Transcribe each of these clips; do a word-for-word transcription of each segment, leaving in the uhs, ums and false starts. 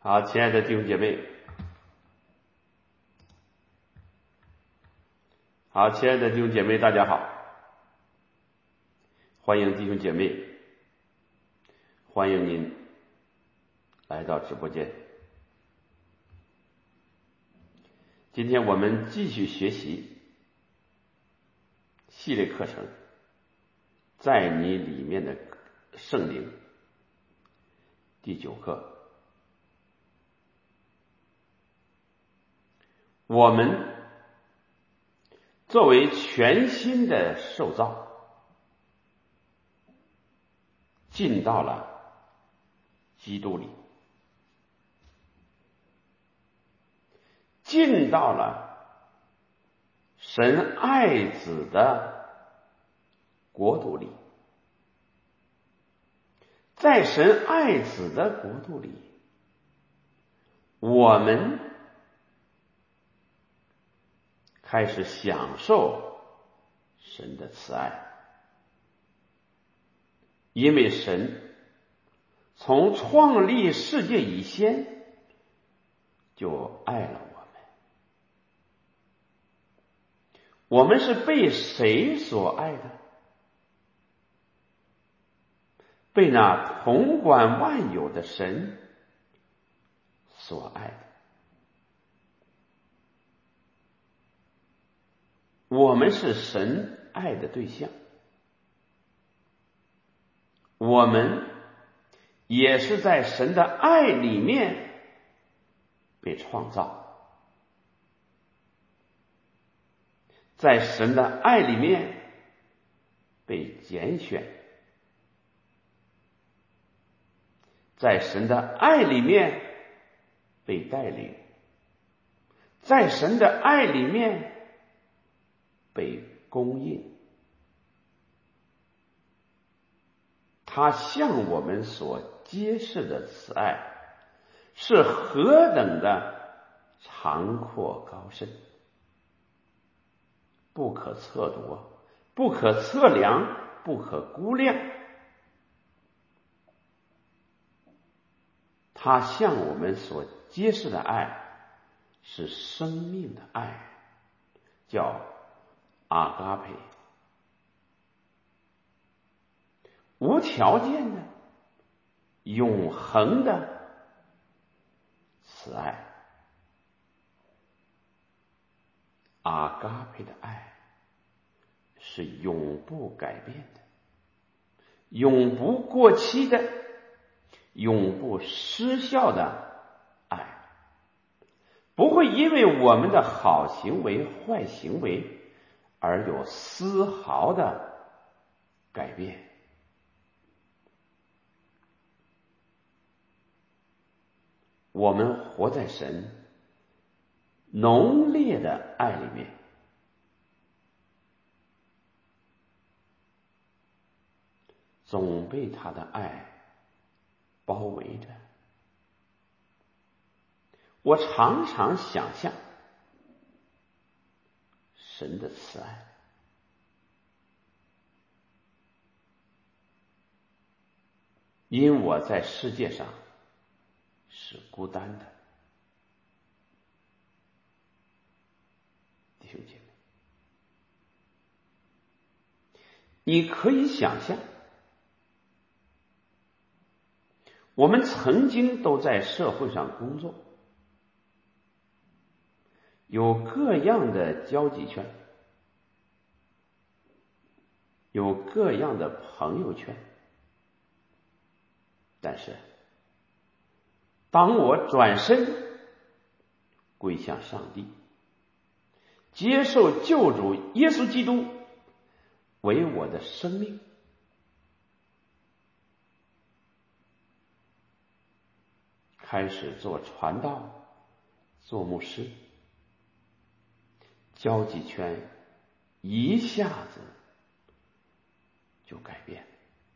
好，亲爱的弟兄姐妹，好，亲爱的弟兄姐妹，大家好，欢迎弟兄姐妹，欢迎您来到直播间。今天我们继续学习系列课程，在你里面的圣灵第九课。我们作为全新的受造，进到了基督里，进到了神爱子的国度里。在神爱子的国度里，我们开始享受神的慈爱，因为神从创立世界以前就爱了我们。我们是被谁所爱的？被那统管万有的神所爱的。我们是神爱的对象，我们也是在神的爱里面被创造，在神的爱里面被拣选，在神的爱里面被带领，在神的爱里面被供应。他向我们所揭示的慈爱是何等的长阔高深，不可测度，不可测量，不可估量。他向我们所揭示的爱是生命的爱，叫阿嘎培，无条件的永恒的慈爱。阿嘎培的爱是永不改变的，永不过期的，永不失效的爱，不会因为我们的好行为坏行为而有丝毫的改变。我们活在神浓烈的爱里面，总被他的爱包围着。我常常想象神的慈爱，因我在世界上是孤单的。弟兄姐妹，你可以想象，我们曾经都在社会上工作，有各样的交际圈，有各样的朋友圈，但是当我转身归向上帝，接受救主耶稣基督为我的生命，开始做传道，做牧师，交际圈一下子就改变。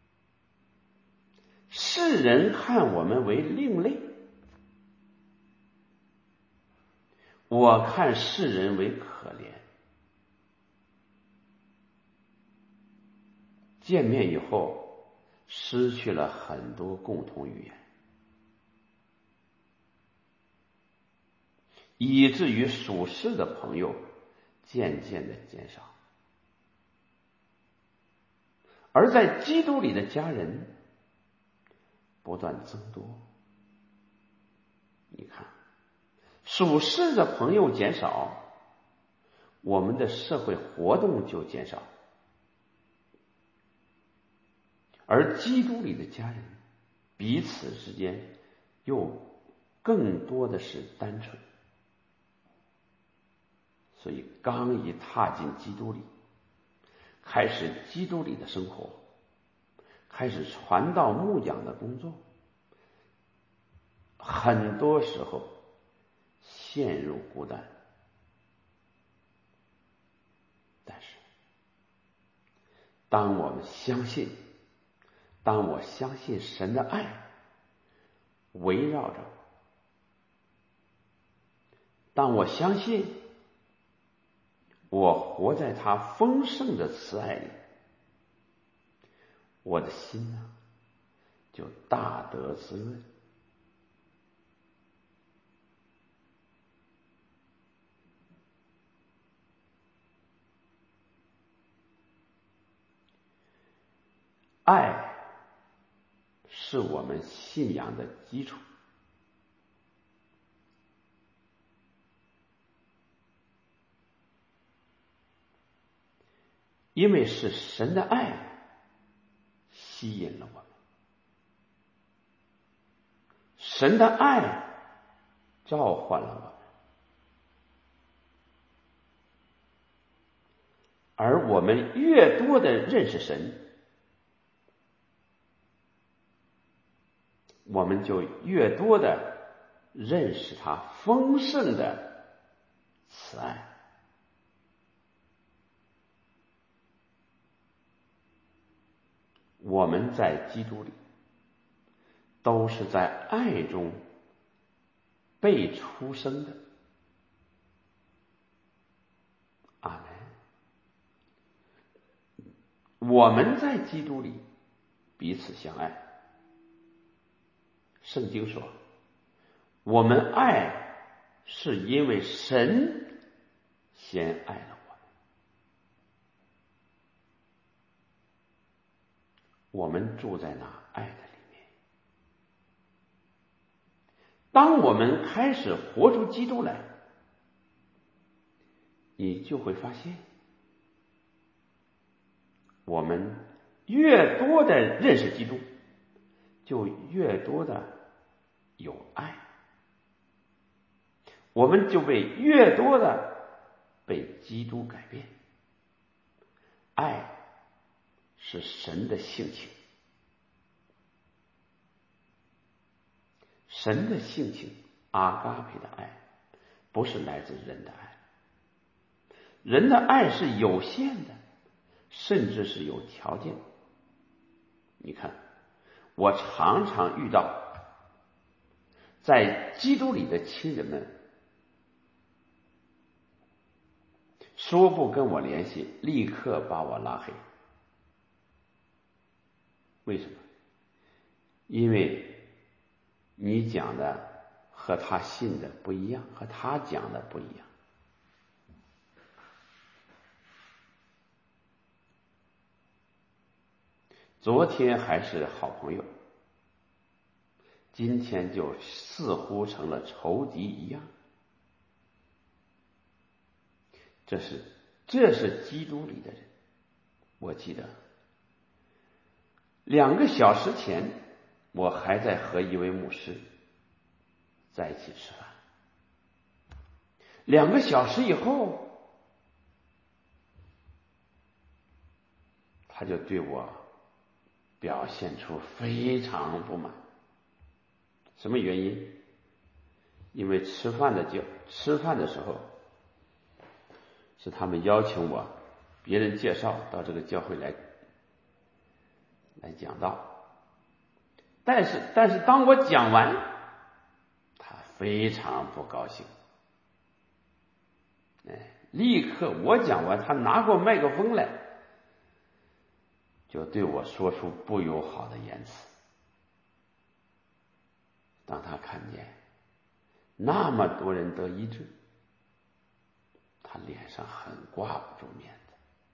世人看我们为另类，我看世人为可怜。见面以后，失去了很多共同语言。 以至于属世的朋友渐渐的减少，而在基督里的家人不断增多。你看，属世的朋友减少，我们的社会活动就减少，而基督里的家人彼此之间又更多的是单纯。所以刚一踏进基督里，开始基督里的生活，开始传道牧养的工作，很多时候陷入孤单。但是当我们相信，当我相信神的爱围绕着我，当我相信我活在他丰盛的慈爱里，我的心呢就大得滋润。爱是我们信仰的基础，因为是神的爱吸引了我们，神的爱召唤了我们，而我们越多的认识神，我们就越多的认识他丰盛的慈爱。我们在基督里都是在爱中被出生的。阿门。我们在基督里彼此相爱。圣经说，我们爱是因为神先爱了我们。我们住在那爱的里面。当我们开始活出基督来，你就会发现，我们越多的认识基督，就越多的有爱，我们就被越多的被基督改变。爱是神的性情，神的性情阿嘎培的爱不是来自人的爱，人的爱是有限的，甚至是有条件的。你看，我常常遇到在基督里的亲人们说不跟我联系，立刻把我拉黑。为什么？因为你讲的和他信的不一样，和他讲的不一样。昨天还是好朋友，今天就似乎成了仇敌一样。这是这是基督里的人。我记得两个小时前，我还在和一位牧师在一起吃饭。两个小时以后，他就对我表现出非常不满。什么原因？因为吃饭的就吃饭的时候，是他们邀请我，别人介绍到这个教会来来讲道。但是但是当我讲完，他非常不高兴。哎，立刻我讲完，他拿过麦克风来，就对我说出不友好的言辞。当他看见那么多人得医治，他脸上很挂不住面子。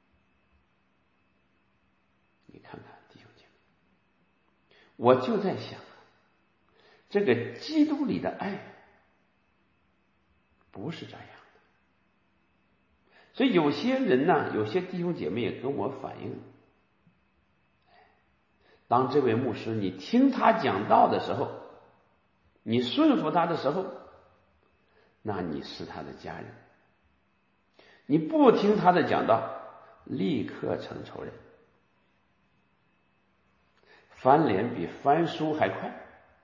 你看看弟兄姐妹，我就在想，这个基督里的爱不是这样的。所以有些人呢，有些弟兄姐妹也跟我反映，当这位牧师你听他讲道的时候，你顺服他的时候，那你是他的家人；你不听他的讲道，立刻成仇人，翻脸比翻书还快。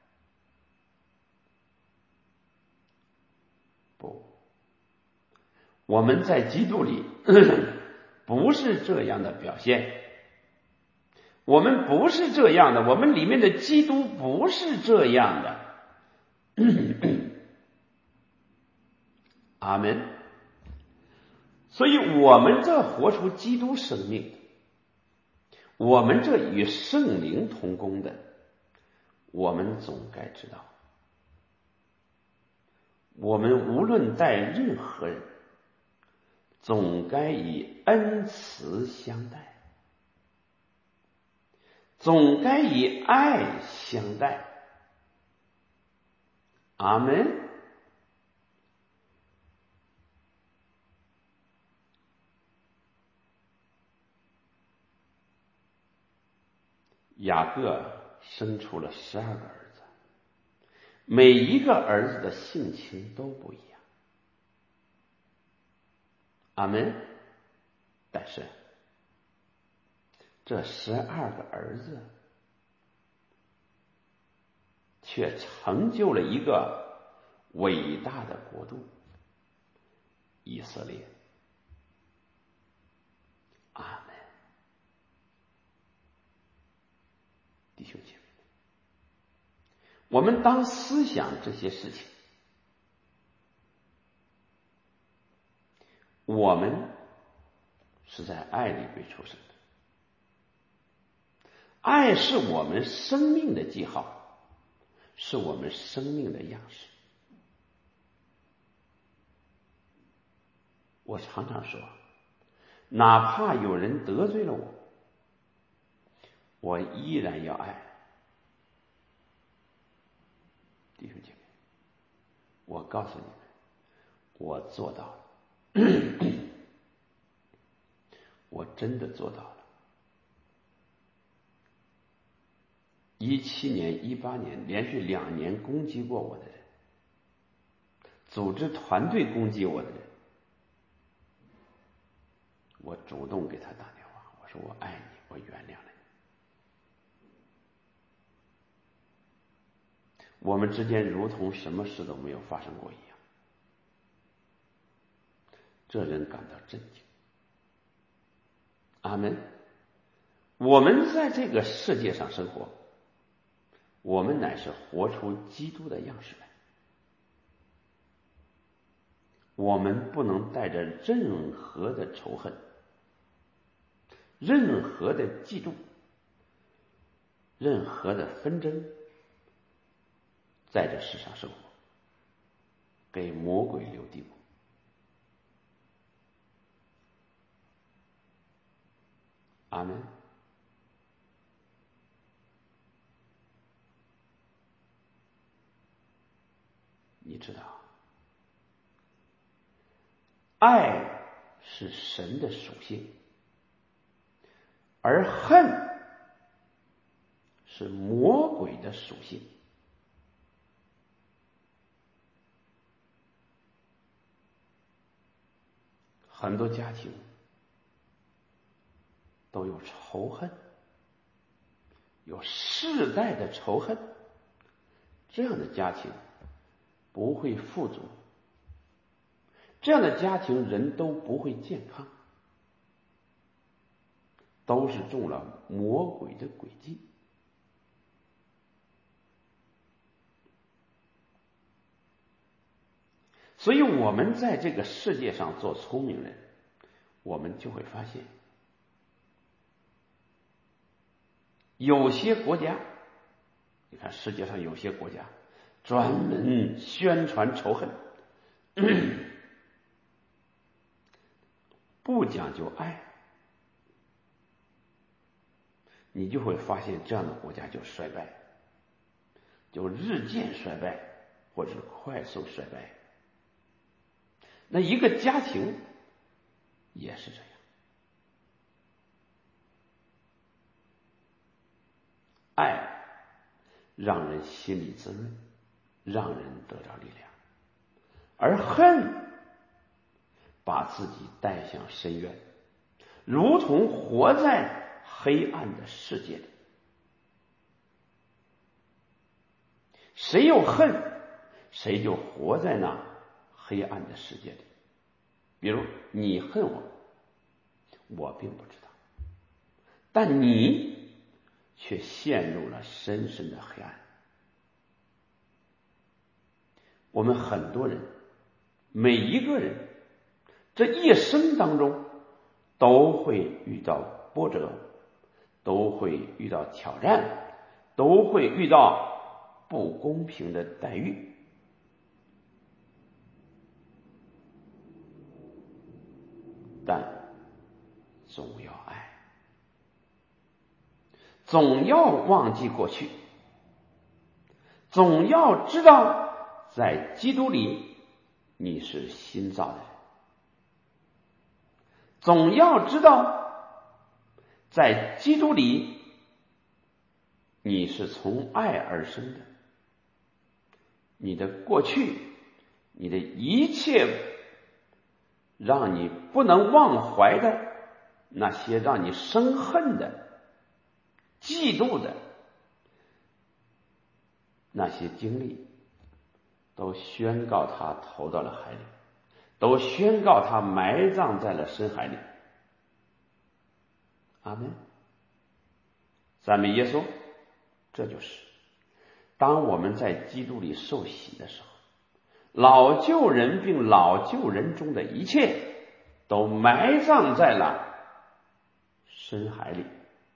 不，我们在基督里不是这样的表现，我们不是这样的，我们里面的基督不是这样的。阿们。所以我们这活出基督生命，我们这与圣灵同工的，我们总该知道，我们无论待任何人，总该以恩慈相待，总该以爱相待。阿们。雅各生出了十二个儿子，每一个儿子的性情都不一样。阿们。但是这十二个儿子却成就了一个伟大的国度——以色列。阿们。弟兄姐妹，我们当思想这些事情，我们是在爱里被出生的，爱是我们生命的记号，是我们生命的样式。我常常说，哪怕有人得罪了我，我依然要爱。弟兄姐妹，我告诉你们，我做到了。我真的做到了。一七年、一八年连续两年攻击过我的人，组织团队攻击我的人，我主动给他打电话，我说我爱你，我原谅了你。我们之间如同什么事都没有发生过一样。这人感到震惊。阿们。我们在这个世界上生活，我们乃是活出基督的样式来。我们不能带着任何的仇恨，任何的嫉妒，任何的纷争，在这世上生活，给魔鬼留地步。阿们。你知道，爱是神的属性，而恨是魔鬼的属性。很多家庭都有仇恨，有世代的仇恨，这样的家庭不会富足，这样的家庭人都不会健康，都是中了魔鬼的诡计。所以我们在这个世界上做聪明人，我们就会发现，有些国家，你看世界上有些国家专门宣传仇恨，不讲究爱，你就会发现这样的国家就衰败，就日渐衰败，或者是快速衰败。那一个家庭也是这样，爱让人心里滋润，让人得着力量，而恨把自己带向深渊，如同活在黑暗的世界里。谁有恨，谁就活在那黑暗的世界里。比如你恨我，我并不知道，但你却陷入了深深的黑暗。我们很多人，每一个人，这一生当中都会遇到波折，都会遇到挑战，都会遇到不公平的待遇。但总要爱，总要忘记过去，总要知道在基督里你是新造的人，总要知道在基督里你是从爱而生的。你的过去，你的一切让你不能忘怀的，那些让你生恨的、嫉妒的那些经历，都宣告他投到了海里，都宣告他埋葬在了深海里。阿们。赞美耶稣。这就是当我们在基督里受洗的时候，老旧人并老旧人中的一切都埋葬在了深海里。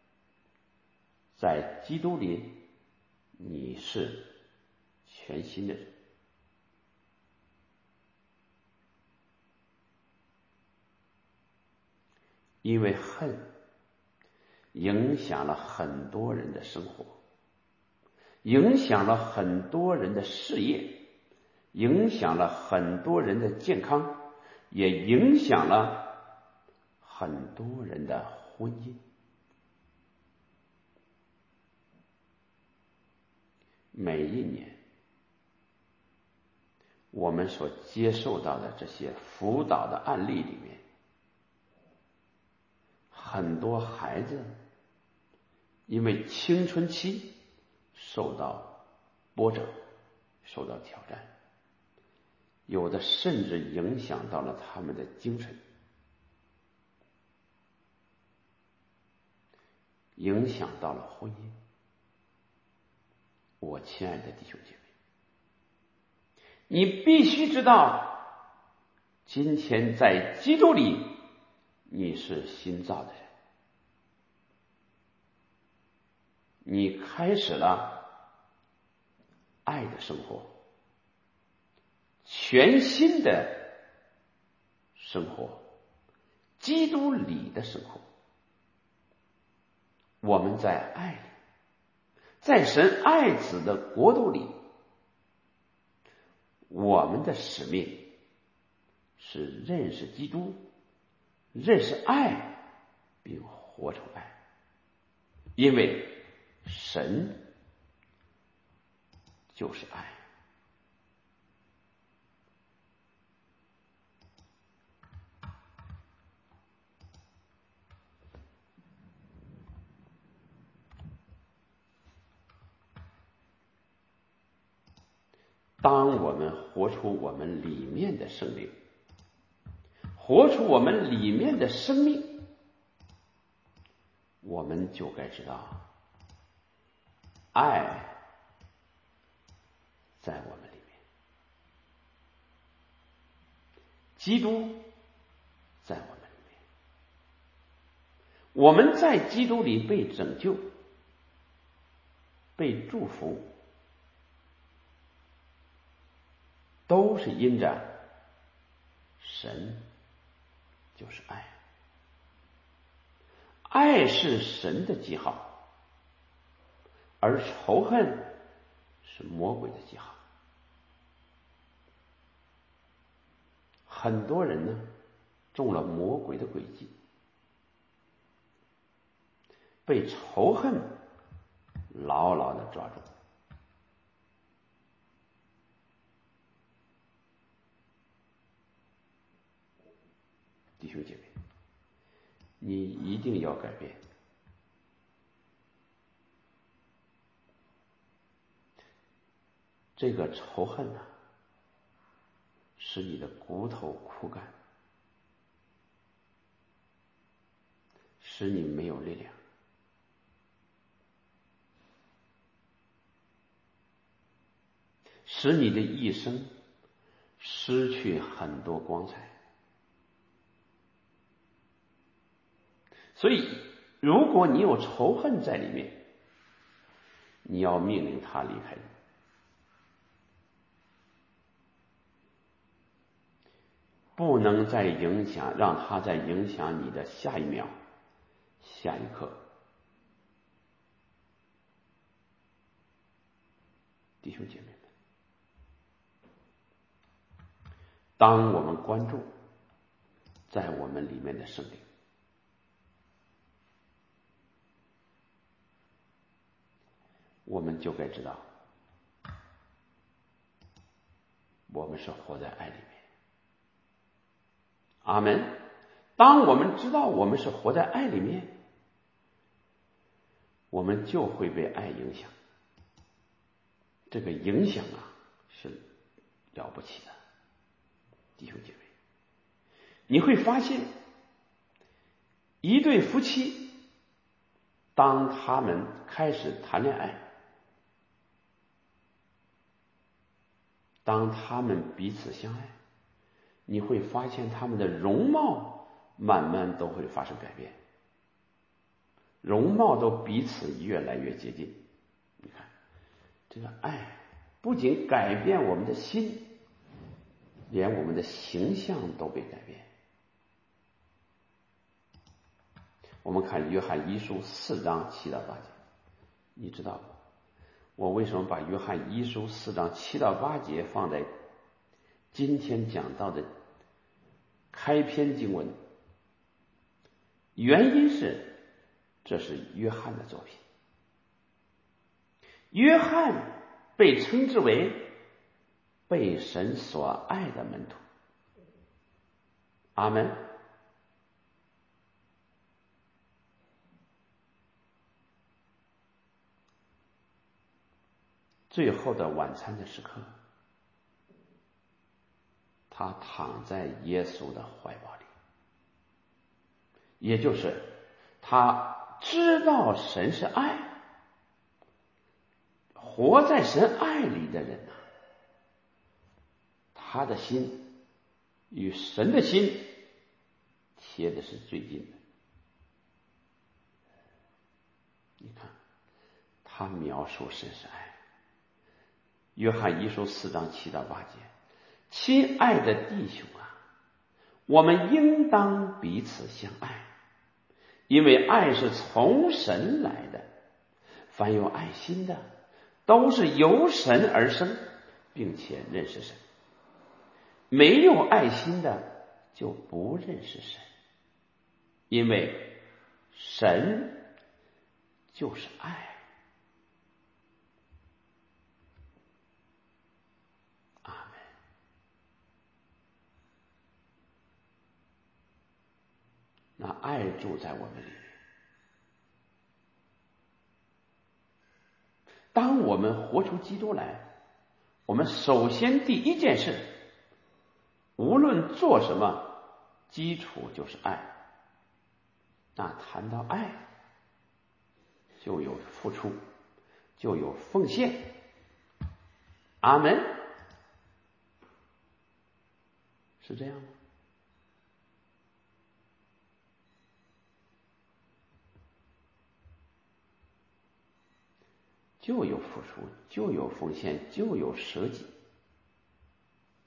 在基督里你是全新的人。因为恨影响了很多人的生活，影响了很多人的事业，影响了很多人的健康，也影响了很多人的婚姻。每一年我们所接受到的这些辅导的案例里面，很多孩子因为青春期受到波折，受到挑战，有的甚至影响到了他们的精神，影响到了婚姻。我亲爱的弟兄姐妹，你必须知道，今天在基督里你是新造的人，你开始了爱的生活，全新的生活，基督里的生活。我们在爱里，在神爱子的国度里，我们的使命是认识基督，认识爱，并活出爱。因为神就是爱。当我们活出我们里面的生命，活出我们里面的生命，我们就该知道，爱在我们里面，基督在我们里面。我们在基督里被拯救，被祝福， 都是因着神就是爱，爱是神的记号，而仇恨是魔鬼的记号。很多人呢中了魔鬼的诡计，被仇恨牢牢的抓住。弟兄姐妹，你一定要改变。这个仇恨啊，使你的骨头枯干，使你没有力量，使你的一生失去很多光彩。所以如果你有仇恨在里面，你要命令他离开你，不能再影响，让他再影响你的下一秒、下一刻。弟兄姐妹们，当我们关注在我们里面的圣灵，我们就该知道，我们是活在爱里面。阿门。当我们知道我们是活在爱里面，我们就会被爱影响。这个影响啊，是了不起的，弟兄姐妹。你会发现，一对夫妻，当他们开始谈恋爱，当他们彼此相爱，你会发现他们的容貌慢慢都会发生改变，容貌都彼此越来越接近。你看，这个爱不仅改变我们的心，连我们的形象都被改变。我们看约翰一书四章七到八节，你知道我为什么把约翰一书四章七到八节放在今天讲到的开篇经文？原因是这是约翰的作品。约翰被称之为被神所爱的门徒。阿们。最后的晚餐的时刻，他躺在耶稣的怀抱里，也就是他知道神是爱，活在神爱里的人，他的心与神的心贴的是最近的。你看，他描述神是爱。约翰一书四章七到八节，亲爱的弟兄啊，我们应当彼此相爱，因为爱是从神来的。凡有爱心的，都是由神而生，并且认识神。没有爱心的，就不认识神，因为神就是爱。那爱住在我们里面。当我们活出基督来，我们首先第一件事，无论做什么，基础就是爱。那谈到爱，就有付出，就有奉献。阿们。是这样吗？就有付出，就有奉献，就有舍己。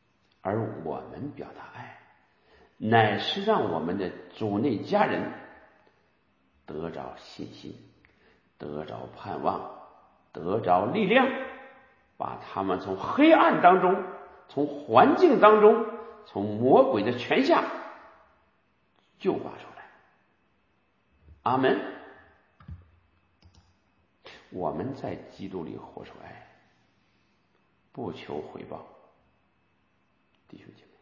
而我们表达爱，乃是让我们的主内家人得着信心，得着盼望，得着力量，把他们从黑暗当中，从环境当中，从魔鬼的权下救拔出来。阿们。我们在基督里活出爱，不求回报，弟兄姐妹，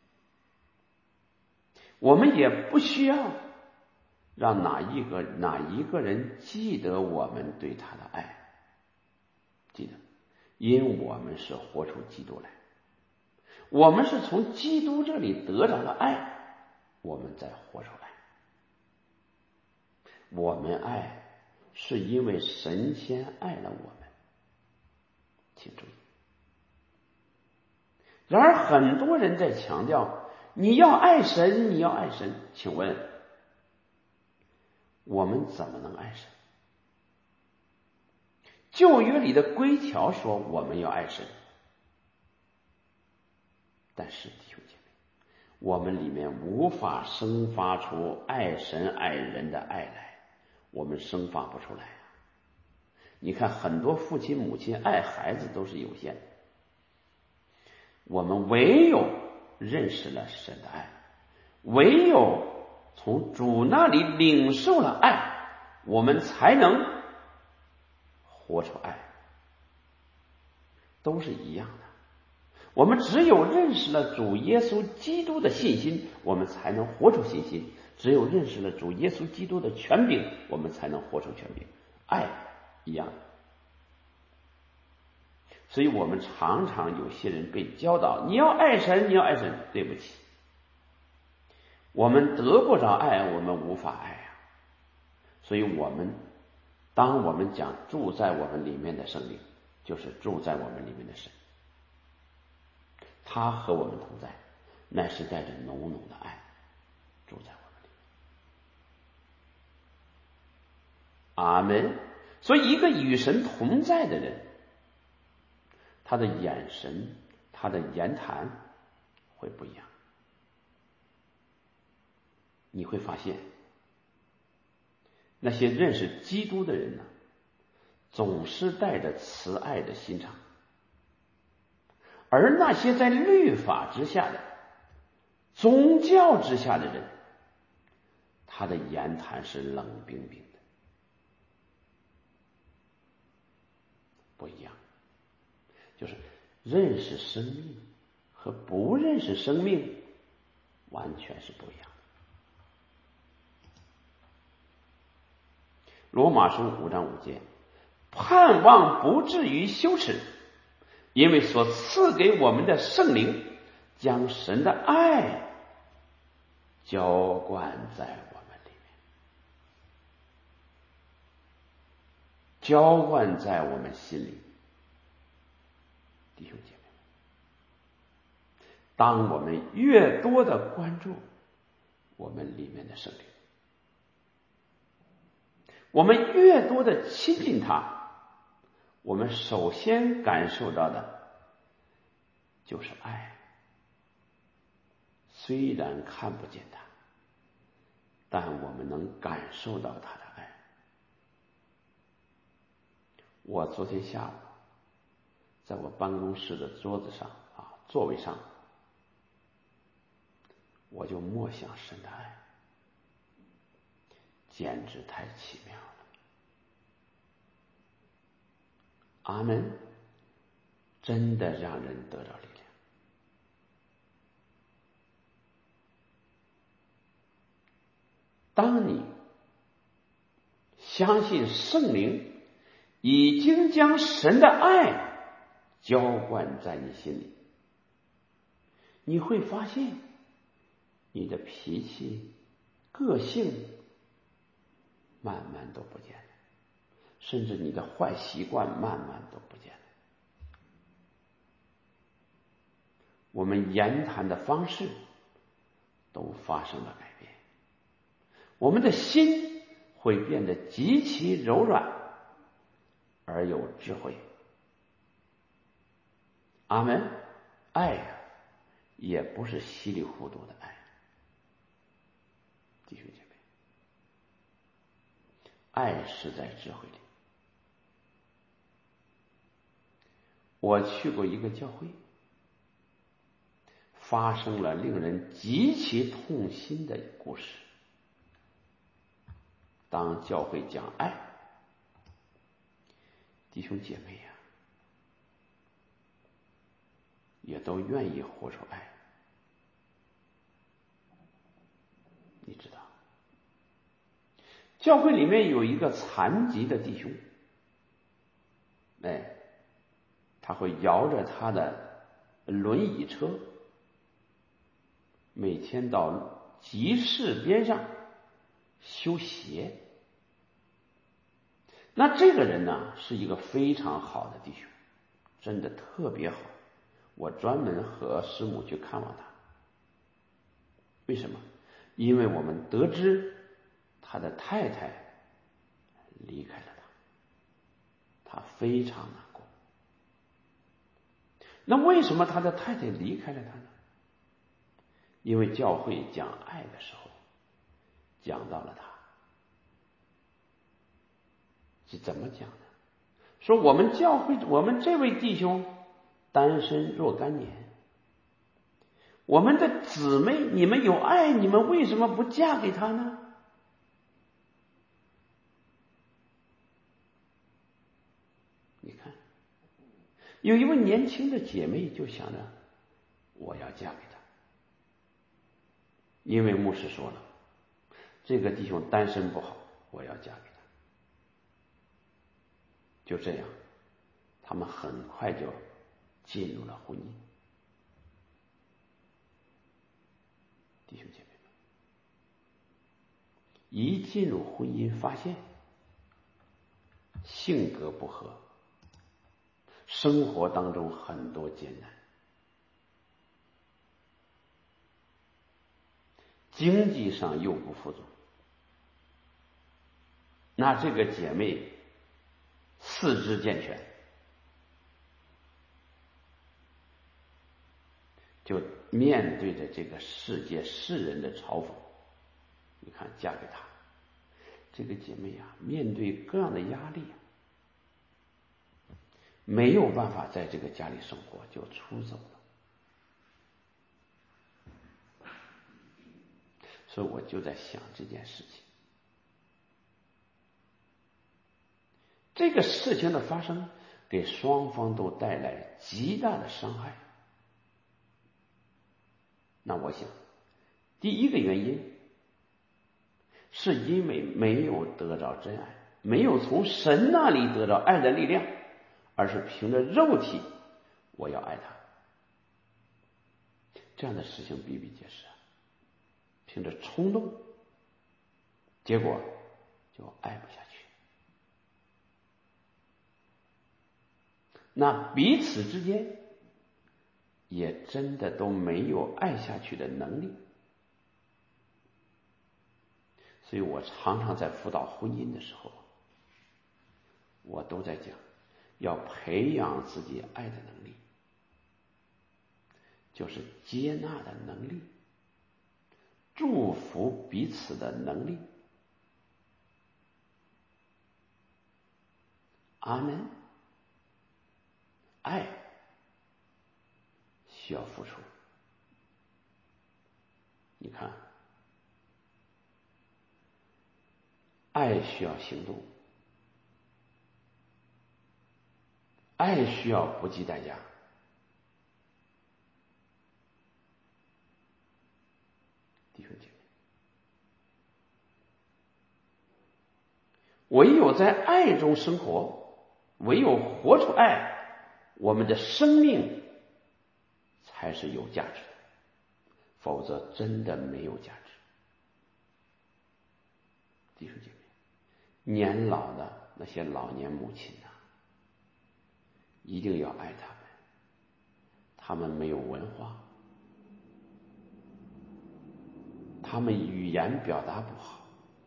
我们也不需要让哪一个哪一个人记得我们对他的爱。记得，因我们是活出基督来，我们是从基督这里得着了爱，我们再活出来。我们爱是因为神先爱了我们，请注意。然而很多人在强调你要爱神，你要爱神，请问我们怎么能爱神？旧约里的规条说我们要爱神，但是弟兄姐妹，我们里面无法生发出爱神爱人的爱来，我们生发不出来啊。你看很多父亲母亲爱孩子都是有限的，我们唯有认识了神的爱，唯有从主那里领受了爱，我们才能活出爱，都是一样的。我们只有认识了主耶稣基督的信心，我们才能活出信心；只有认识了主耶稣基督的权柄，我们才能活出权柄。爱一样。所以我们常常有些人被教导，你要爱神，你要爱神。对不起，我们得不着爱，我们无法爱啊。所以我们当我们讲住在我们里面的圣灵，就是住在我们里面的神，他和我们同在，乃是带着浓浓的爱住在我们里面。阿们。所以一个与神同在的人，他的眼神，他的言谈会不一样。你会发现那些认识基督的人呢，总是带着慈爱的心肠，而那些在律法之下的宗教之下的人，他的言谈是冷冰冰的，不一样。就是认识生命和不认识生命完全是不一样的。罗马书五章五节，盼望不至于羞耻，因为所赐给我们的圣灵将神的爱浇灌在我们里面，浇灌在我们心里。弟兄姐妹，当我们越多的关注我们里面的圣灵，我们越多的亲近他，我们首先感受到的就是爱。虽然看不见他，但我们能感受到他的爱。我昨天下午在我办公室的桌子上啊，座位上，我就默想神的爱，简直太奇妙了。阿们，真的让人得到力量。当你相信圣灵已经将神的爱浇灌在你心里，你会发现你的脾气、个性慢慢都不见了，甚至你的坏习惯慢慢都不见了。我们言谈的方式都发生了改变，我们的心会变得极其柔软而有智慧。阿们。爱呀， 也不是稀里糊涂的爱。弟兄姐妹，爱是在智慧里。我去过一个教会，发生了令人极其痛心的故事。当教会讲爱，弟兄姐妹呀、啊，也都愿意活出爱。你知道，教会里面有一个残疾的弟兄，哎，他会摇着他的轮椅车，每天到集市边上修鞋。那这个人呢，是一个非常好的弟兄，真的特别好。我专门和师母去看望他。为什么？因为我们得知他的太太离开了他，他非常难过。那为什么他的太太离开了他呢？因为教会讲爱的时候讲到了他。是怎么讲的？说我们教会，我们这位弟兄单身若干年，我们的姊妹，你们有爱，你们为什么不嫁给他呢？你看，有一位年轻的姐妹就想着，我要嫁给他，因为牧师说了，这个弟兄单身不好，我要嫁给他。就这样，他们很快就进入了婚姻。弟兄姐妹们，一进入婚姻，发现性格不合，生活当中很多艰难，经济上又不富足，那这个姐妹四肢健全，就面对着这个世界世人的嘲讽。你看，嫁给他，这个姐妹啊，面对各样的压力，没有办法在这个家里生活，就出走了。所以我就在想这件事情，这个事情的发生给双方都带来极大的伤害。那我想，第一个原因是因为没有得着真爱，没有从神那里得到爱的力量，而是凭着肉体，我要爱他。这样的事情比比皆是啊，凭着冲动，结果就爱不下去。那彼此之间也真的都没有爱下去的能力。所以我常常在辅导婚姻的时候，我都在讲，要培养自己爱的能力，就是接纳的能力，祝福彼此的能力。阿门。爱需要付出。你看，爱需要行动，爱需要不计代价。弟兄姐妹，唯有在爱中生活，唯有活出爱，我们的生命才是有价值的，否则真的没有价值。弟兄姐妹，年老的那些老年母亲啊，一定要爱他们，他们没有文化，他们语言表达不好，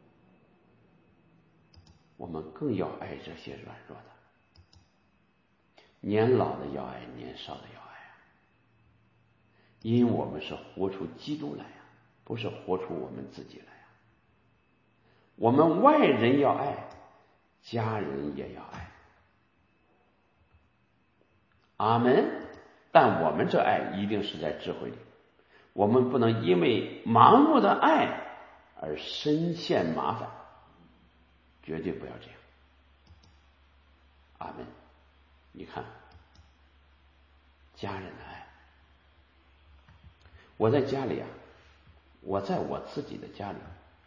我们更要爱这些软弱的。年老的要爱，年少的要爱， 因我们是活出基督来呀，不是活出我们自己来呀。我们外人要爱，家人也要爱。阿门。但我们这爱一定是在智慧里，我们不能因为盲目的爱而深陷麻烦，绝对不要这样。阿门。你看，家人的爱，我在家里啊，我在我自己的家里，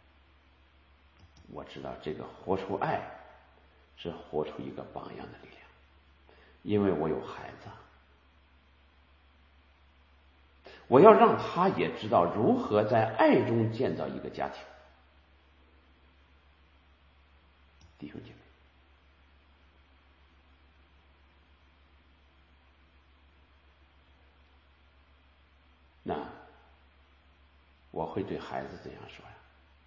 我知道这个活出爱是活出一个榜样的力量，因为我有孩子，我要让他也知道如何在爱中建造一个家庭。弟兄姐妹，那我会对孩子怎样说呀？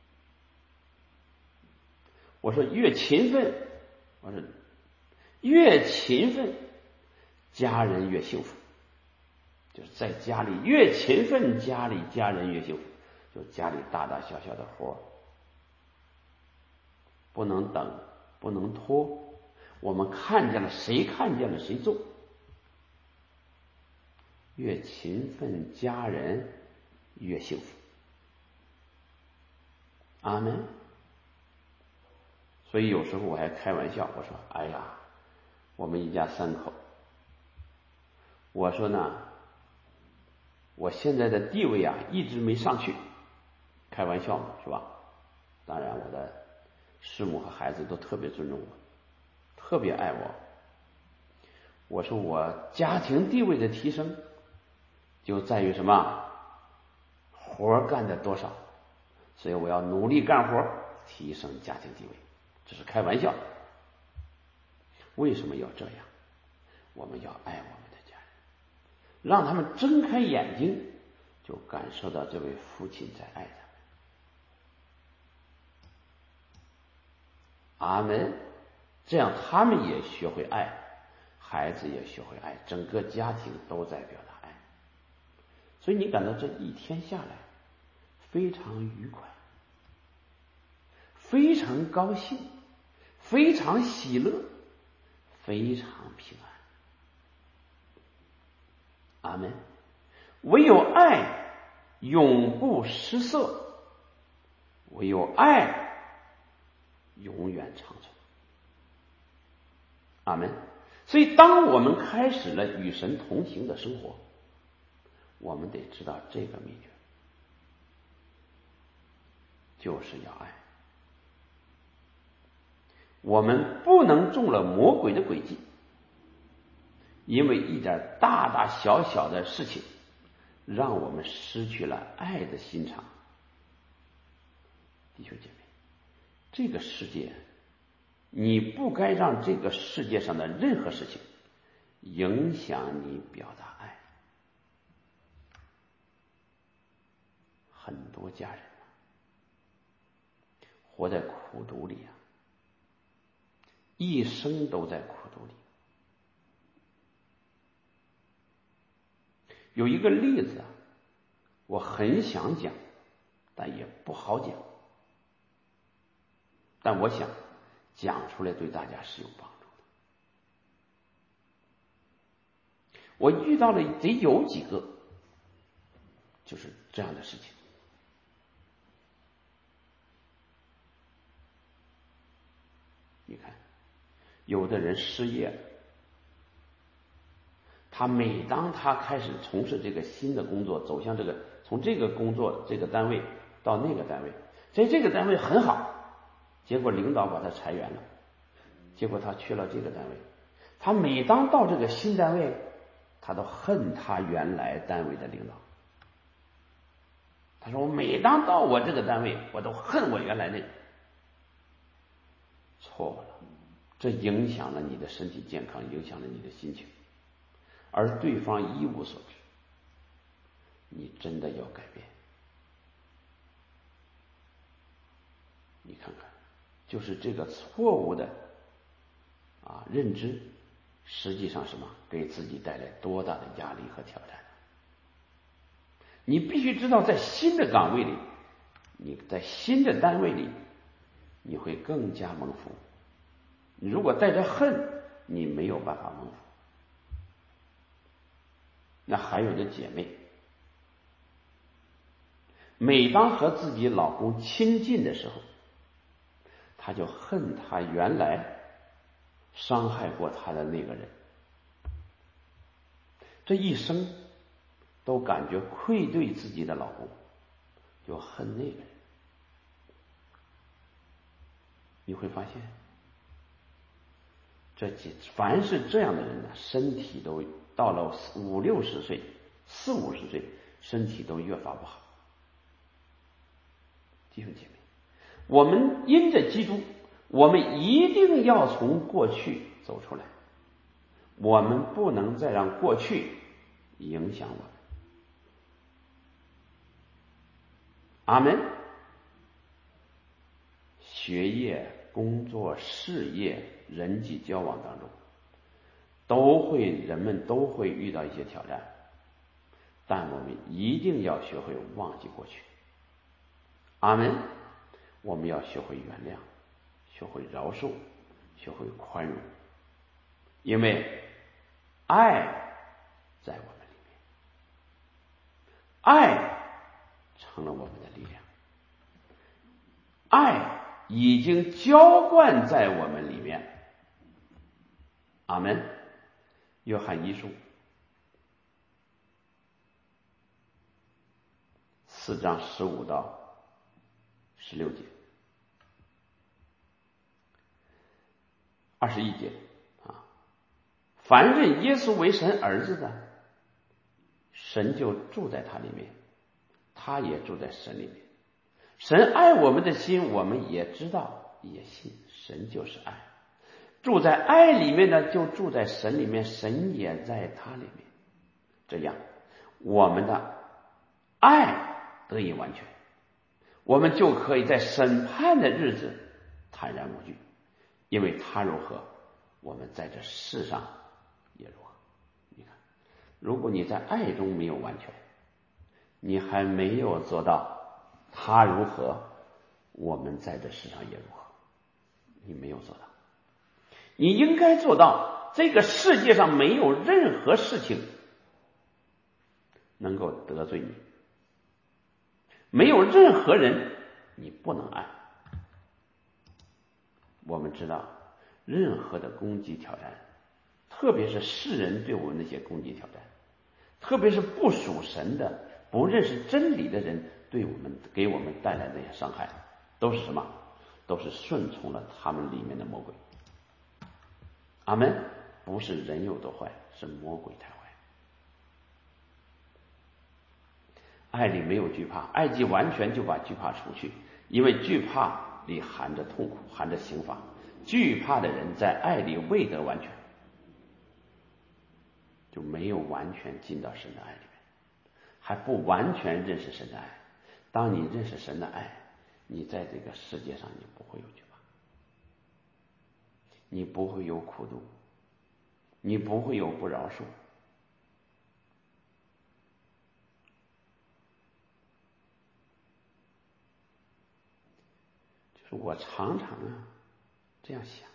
我说越勤奋，我说越勤奋，家人越幸福。就是在家里越勤奋，家里家人越幸福。就家里大大小小的活不能等，不能拖，我们看见了谁看见了谁做。越勤奋，家人越幸福。阿门。所以有时候我还开玩笑，我说哎呀，我们一家三口，我说呢，我现在的地位啊一直没上去，开玩笑嘛，是吧？当然我的师母和孩子都特别尊重我，特别爱我。我说我家庭地位的提升就在于什么？活干的多少，所以我要努力干活，提升家庭地位。这是开玩笑。为什么要这样？我们要爱我们的家人，让他们睁开眼睛就感受到这位父亲在爱他们。阿门。这样他们也学会爱，孩子也学会爱，整个家庭都在表达爱。所以你感到这一天下来非常愉快，非常高兴，非常喜乐，非常平安。阿门。唯有爱永不失色，唯有爱永远长存。阿门。所以当我们开始了与神同行的生活，我们得知道这个秘诀，就是要爱。我们不能中了魔鬼的诡计，因为一点大大小小的事情让我们失去了爱的心肠。弟兄姐妹，这个世界，你不该让这个世界上的任何事情影响你表达爱。很多家人啊，活在苦毒里啊，一生都在苦毒里。有一个例子啊，我很想讲，但也不好讲，但我想讲出来对大家是有帮助的。我遇到了得有几个就是这样的事情。你看，有的人失业了，他每当他开始从事这个新的工作，走向这个从这个工作这个单位到那个单位，在这个单位很好，结果领导把他裁员了，结果他去了这个单位，他每当到这个新单位，他都恨他原来单位的领导。他说我每当到我这个单位，我都恨我原来那个。错了，这影响了你的身体健康，影响了你的心情，而对方一无所知。你真的要改变。你看看，就是这个错误的啊认知，实际上什么给自己带来多大的压力和挑战。 你必须知道，在新的岗位里，你在新的单位里，你会更加蒙福。你如果带着恨，你没有办法蒙福。那还有的姐妹，每当和自己老公亲近的时候，她就恨她原来伤害过她的那个人，这一生都感觉愧对自己的老公，就恨那个人。你会发现，这几凡是这样的人呢，身体都到了五六十岁、四五十岁，身体都越发不好。弟兄姐妹，我们因着基督，我们一定要从过去走出来，我们不能再让过去影响我们。阿们。学业、工作、事业、人际交往当中，都会人们都会遇到一些挑战，但我们一定要学会忘记过去。阿们。我们要学会原谅，学会饶恕，学会宽容，因为爱在我们里面，爱成了我们的力量，爱已经浇灌在我们里面。阿们。约翰一书四章十五到十六节，二十一节啊，凡认耶稣为神儿子的，神就住在他里面，他也住在神里面。神爱我们的心，我们也知道也信，神就是爱。住在爱里面的就住在神里面，神也在他里面。这样我们的爱得以完全，我们就可以在审判的日子坦然无惧，因为他如何，我们在这世上也如何。你看，如果你在爱中没有完全，你还没有做到他如何，我们在这世上也如何，你没有做到。你应该做到，这个世界上没有任何事情能够得罪你，没有任何人你不能爱。我们知道，任何的攻击挑战，特别是世人对我们那些攻击挑战，特别是不属神的、不认识真理的人对我们给我们带来的那些伤害，都是什么？都是顺从了他们里面的魔鬼。阿们。不是人有多坏，是魔鬼太坏。爱里没有惧怕，爱既完全就把惧怕除去，因为惧怕里含着痛苦，含着刑罚。惧怕的人在爱里未得完全，就没有完全进到神的爱里面，还不完全认识神的爱。当你认识神的爱，你在这个世界上你不会有惧怕，你不会有苦毒，你不会有不饶恕。就是我常常啊这样想，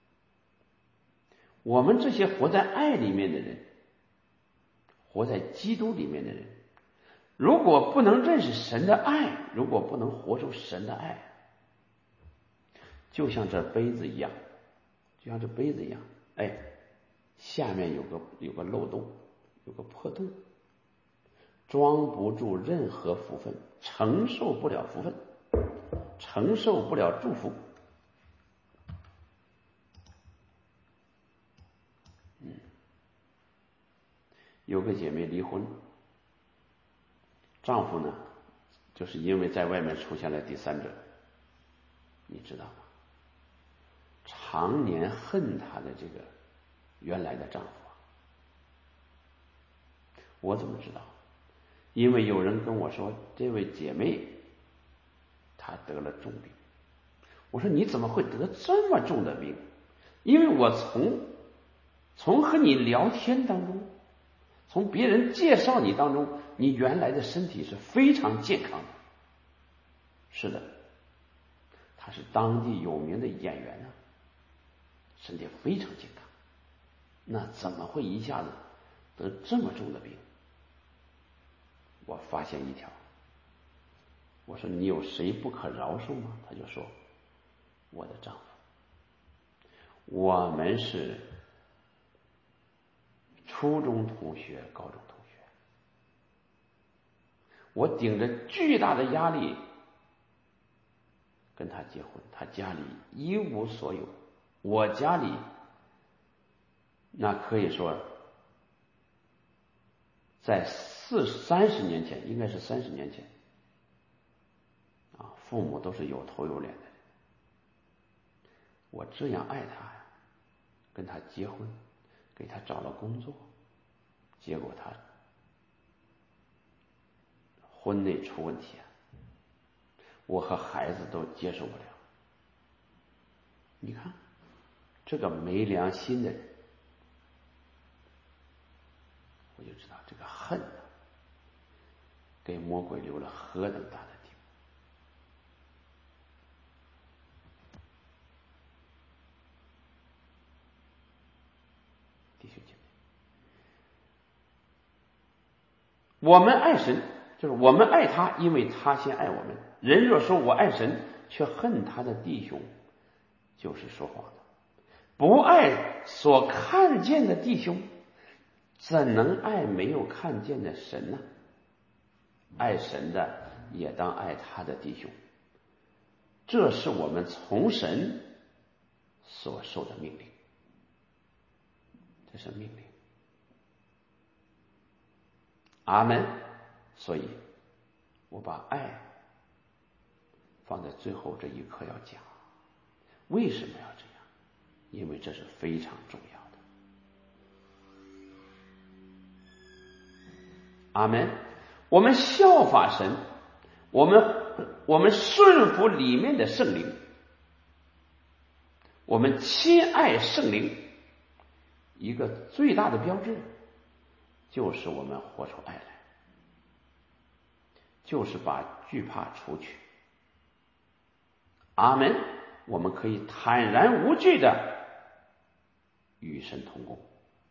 我们这些活在爱里面的人，活在基督里面的人，如果不能认识神的爱，如果不能活出神的爱，就像这杯子一样，就像这杯子一样，哎，下面有个有个漏洞，有个破洞，装不住任何福分，承受不了福分，承受不了祝福。嗯，有个姐妹离婚，丈夫呢，就是因为在外面出现了第三者，你知道吗？常年恨她的这个原来的丈夫。我怎么知道？因为有人跟我说，这位姐妹她得了重病。我说你怎么会得这么重的病？因为我从从和你聊天当中，从别人介绍你当中， 你原来的身体是非常健康的。是的，他是当地有名的演员呢、啊，身体非常健康，那怎么会一下子得这么重的病？我发现一条，我说你有谁不可饶恕吗？他就说我的丈夫。我们是初中同学，高中同学，我顶着巨大的压力跟他结婚，他家里一无所有，我家里那可以说在四三十年前，应该是三十年前啊，父母都是有头有脸的人。我这样爱他呀，跟他结婚，给他找了工作，结果他婚内出问题啊，我和孩子都接受不了。你看这个没良心的人，我就知道这个恨啊，给魔鬼留了何等大的地步。弟兄姐妹，我们爱神，就是我们爱他，因为他先爱我们。人若说我爱神，却恨他的弟兄，就是说谎的。不爱所看见的弟兄，怎能爱没有看见的神呢？爱神的也当爱他的弟兄，这是我们从神所受的命令，这是命令。阿门。所以我把爱放在最后这一刻要讲。为什么要这样？因为这是非常重要的。阿门。我们效法神，我们我们顺服里面的圣灵，我们亲爱圣灵，一个最大的标志就是我们活出爱来，就是把惧怕除去。阿门。我们可以坦然无惧的与神同工。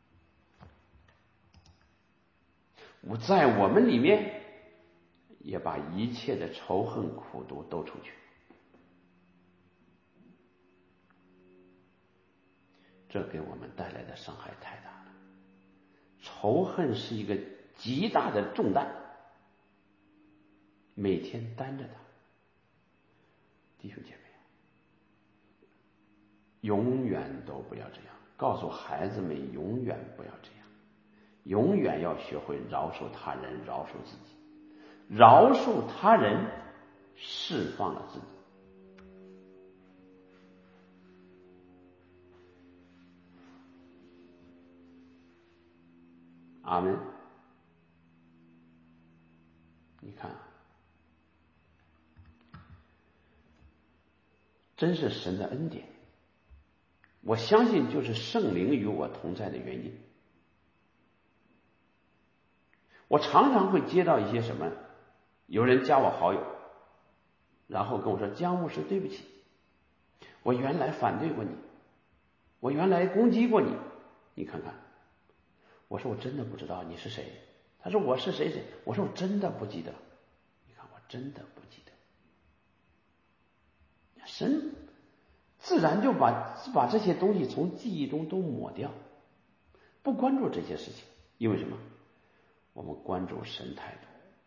我在我们里面也把一切的仇恨苦毒都出去。这给我们带来的伤害太大了。仇恨是一个极大的重担，每天担着它。弟兄姐妹，永远都不要这样，告诉孩子们永远不要这样，永远要学会饶恕他人，饶恕自己。饶恕他人，释放了自己。阿门。你看，真是神的恩典。我相信就是圣灵与我同在的原因。我常常会接到一些什么，有人加我好友，然后跟我说，江牧师对不起，我原来反对过你，我原来攻击过你，你看看。我说我真的不知道你是谁。他说我是谁谁。我说我真的不记得。你看我真的不记得。神自然就把把这些东西从记忆中都抹掉，不关注这些事情。因为什么？我们关注神太多，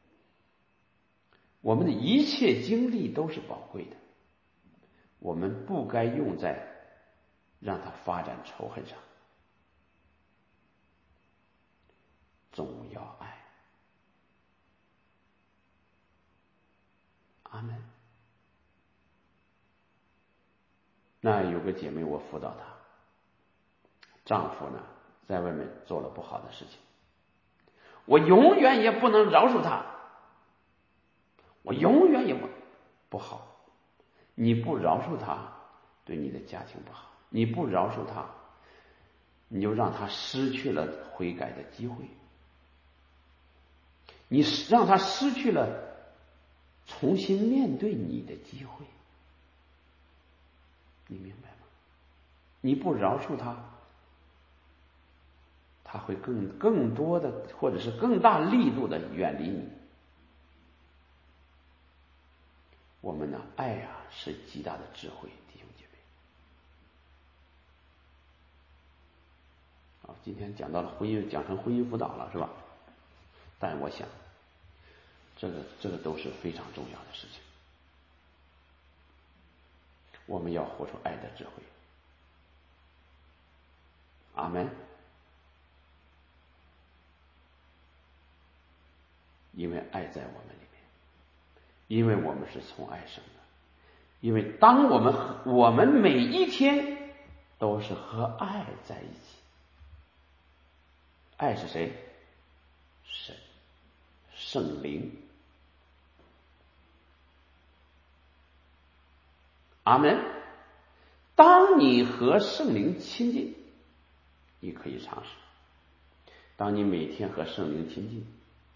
我们的一切精力都是宝贵的，我们不该用在让它发展仇恨上。总要爱。阿门。那有个姐妹，我辅导她，丈夫呢在外面做了不好的事情，我永远也不能饶恕他，我永远也不不好。你不饶恕他，对你的家庭不好；你不饶恕他，你就让他失去了悔改的机会。 你让他失去了重新面对你的机会，你明白吗？你不饶恕他，他会更更多的或者是更大力度的远离你。我们呢，爱啊是极大的智慧，弟兄姐妹。啊，今天讲到了婚姻，讲成婚姻辅导了，是吧？但我想，这个这个都是非常重要的事情。我们要活出爱的智慧。阿门。因为爱在我们里面，因为我们是从爱生的，因为当我们我们每一天都是和爱在一起。爱是谁？神，圣灵。阿门。当你和圣灵亲近，你可以尝试。当你每天和圣灵亲近，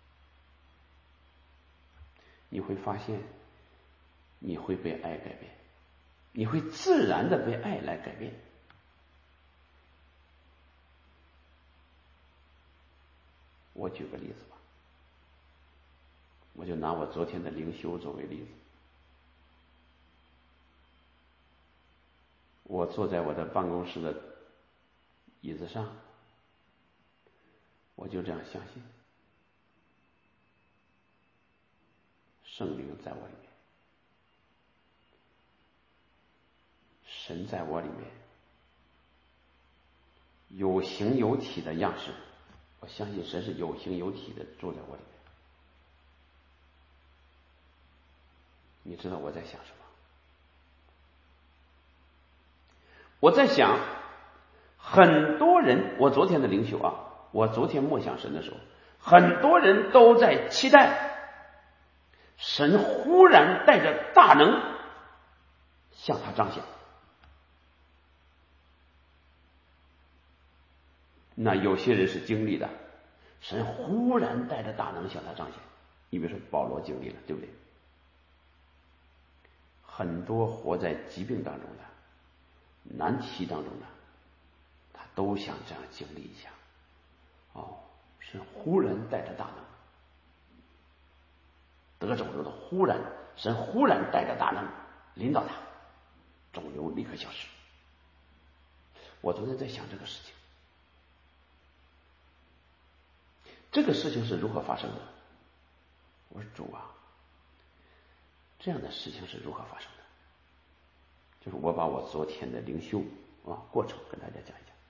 你会发现你会被爱改变，你会自然的被爱来改变。我举个例子吧，我就拿我昨天的灵修作为例子。我坐在我的办公室的椅子上，我就这样相信圣灵在我里面，神在我里面，有形有体的样式，我相信神是有形有体的住在我里面。你知道我在想什么？我在想，很多人，我昨天的灵修啊，我昨天默想神的时候，很多人都在期待神忽然带着大能向他彰显。那有些人是经历的，神忽然带着大能向他彰显。你比如说保罗经历了，对不对？很多活在疾病当中的、难题当中的，他都想这样经历一下。哦，神忽然带着大能，得肿瘤的忽然，神忽然带着大能临到他，肿瘤立刻消失。我昨天在想这个事情，这个事情是如何发生的？我说主啊，这样的事情是如何发生的？就是我把我昨天的灵修啊过程跟大家讲一讲。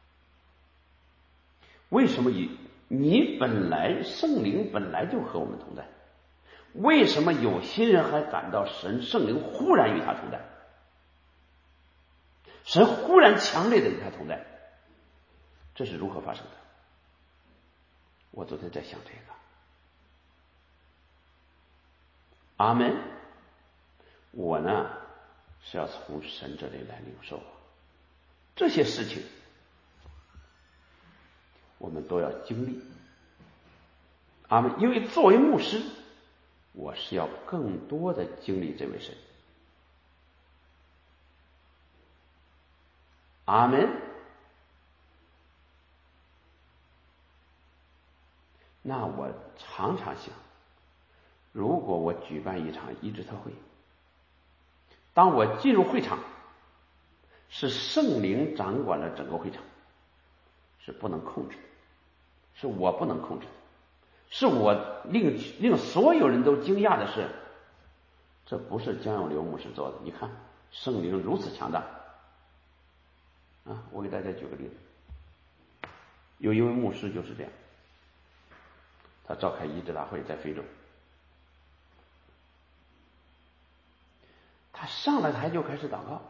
为什么你你本来圣灵本来就和我们同在，为什么有些人还感到神圣灵忽然与他同在，神忽然强烈的与他同在？这是如何发生的？我昨天在想这个。阿门。我呢是要从神这里来领受这些事情，我们都要经历。阿门。因为作为牧师，我是要更多的经历这位神。阿门。那我常常想，如果我举办一场医治特会，当我进入会场，是圣灵掌管了整个会场，是不能控制的，是我不能控制的，是我令令所有人都惊讶的是，这不是江永流牧师做的。你看圣灵如此强大啊！我给大家举个例子，有一位牧师就是这样，他召开医治大会在非洲，他上了台就开始祷告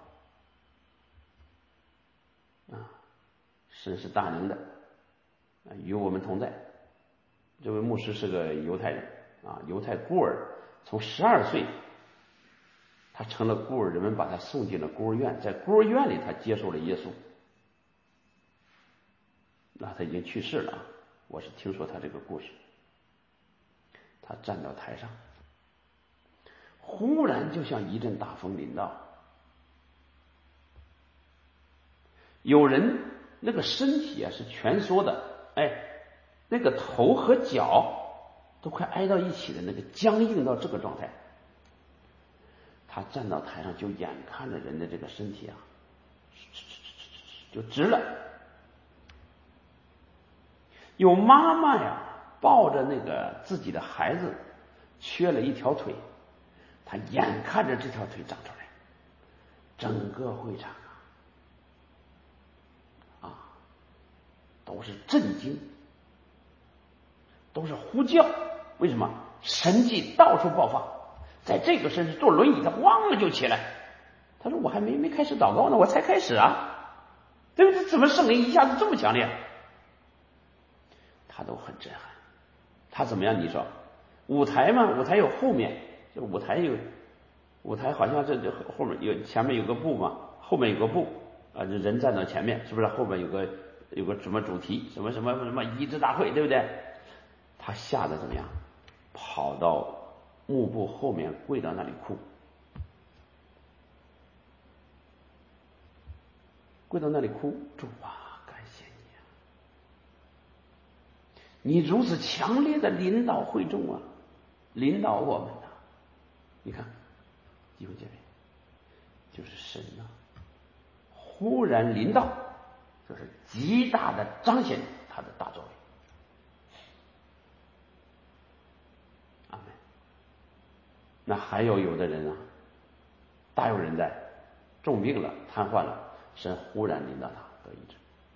啊，神是大能的，与我们同在。这位牧师是个犹太人啊，犹太孤儿，从十二岁他成了孤儿，人们把他送进了孤儿院，在孤儿院里他接受了耶稣。那他已经去世了，我是听说他这个故事。 他站到台上，忽然就像一阵大风临到，有人那个身体啊是蜷缩的，哎，那个头和脚都快挨到一起的那个僵硬到这个状态。他站到台上，就眼看着人的这个身体啊就直了。有妈妈呀抱着那个自己的孩子缺了一条腿，他眼看着这条腿长出来，整个会场啊啊都是震惊，都是呼叫。为什么？神迹到处爆发。在这个身上坐轮椅，他咣就起来。他说我还没没开始祷告呢，我才开始啊，对不对？怎么圣灵一下子这么强烈？他都很震撼。他怎么样？你说舞台嘛，舞台有后面，就舞台有舞台，好像这这后面有前面有个布嘛，后面有个布啊，人站到前面，是不是？后面有个有个什么主题，什么什么什么医治大会，对不对？他吓得怎么样？跑到幕布后面跪到那里哭，跪到那里哭，主啊，感谢你啊！你如此强烈的领导会众啊，领导我们呐、啊！你看，弟兄姐妹，就是神呐、啊，忽然临到，就是极大的彰显他的大作为。阿门。那还有有的人啊，大有人在，重病了，瘫痪了，神忽然临到他得医治。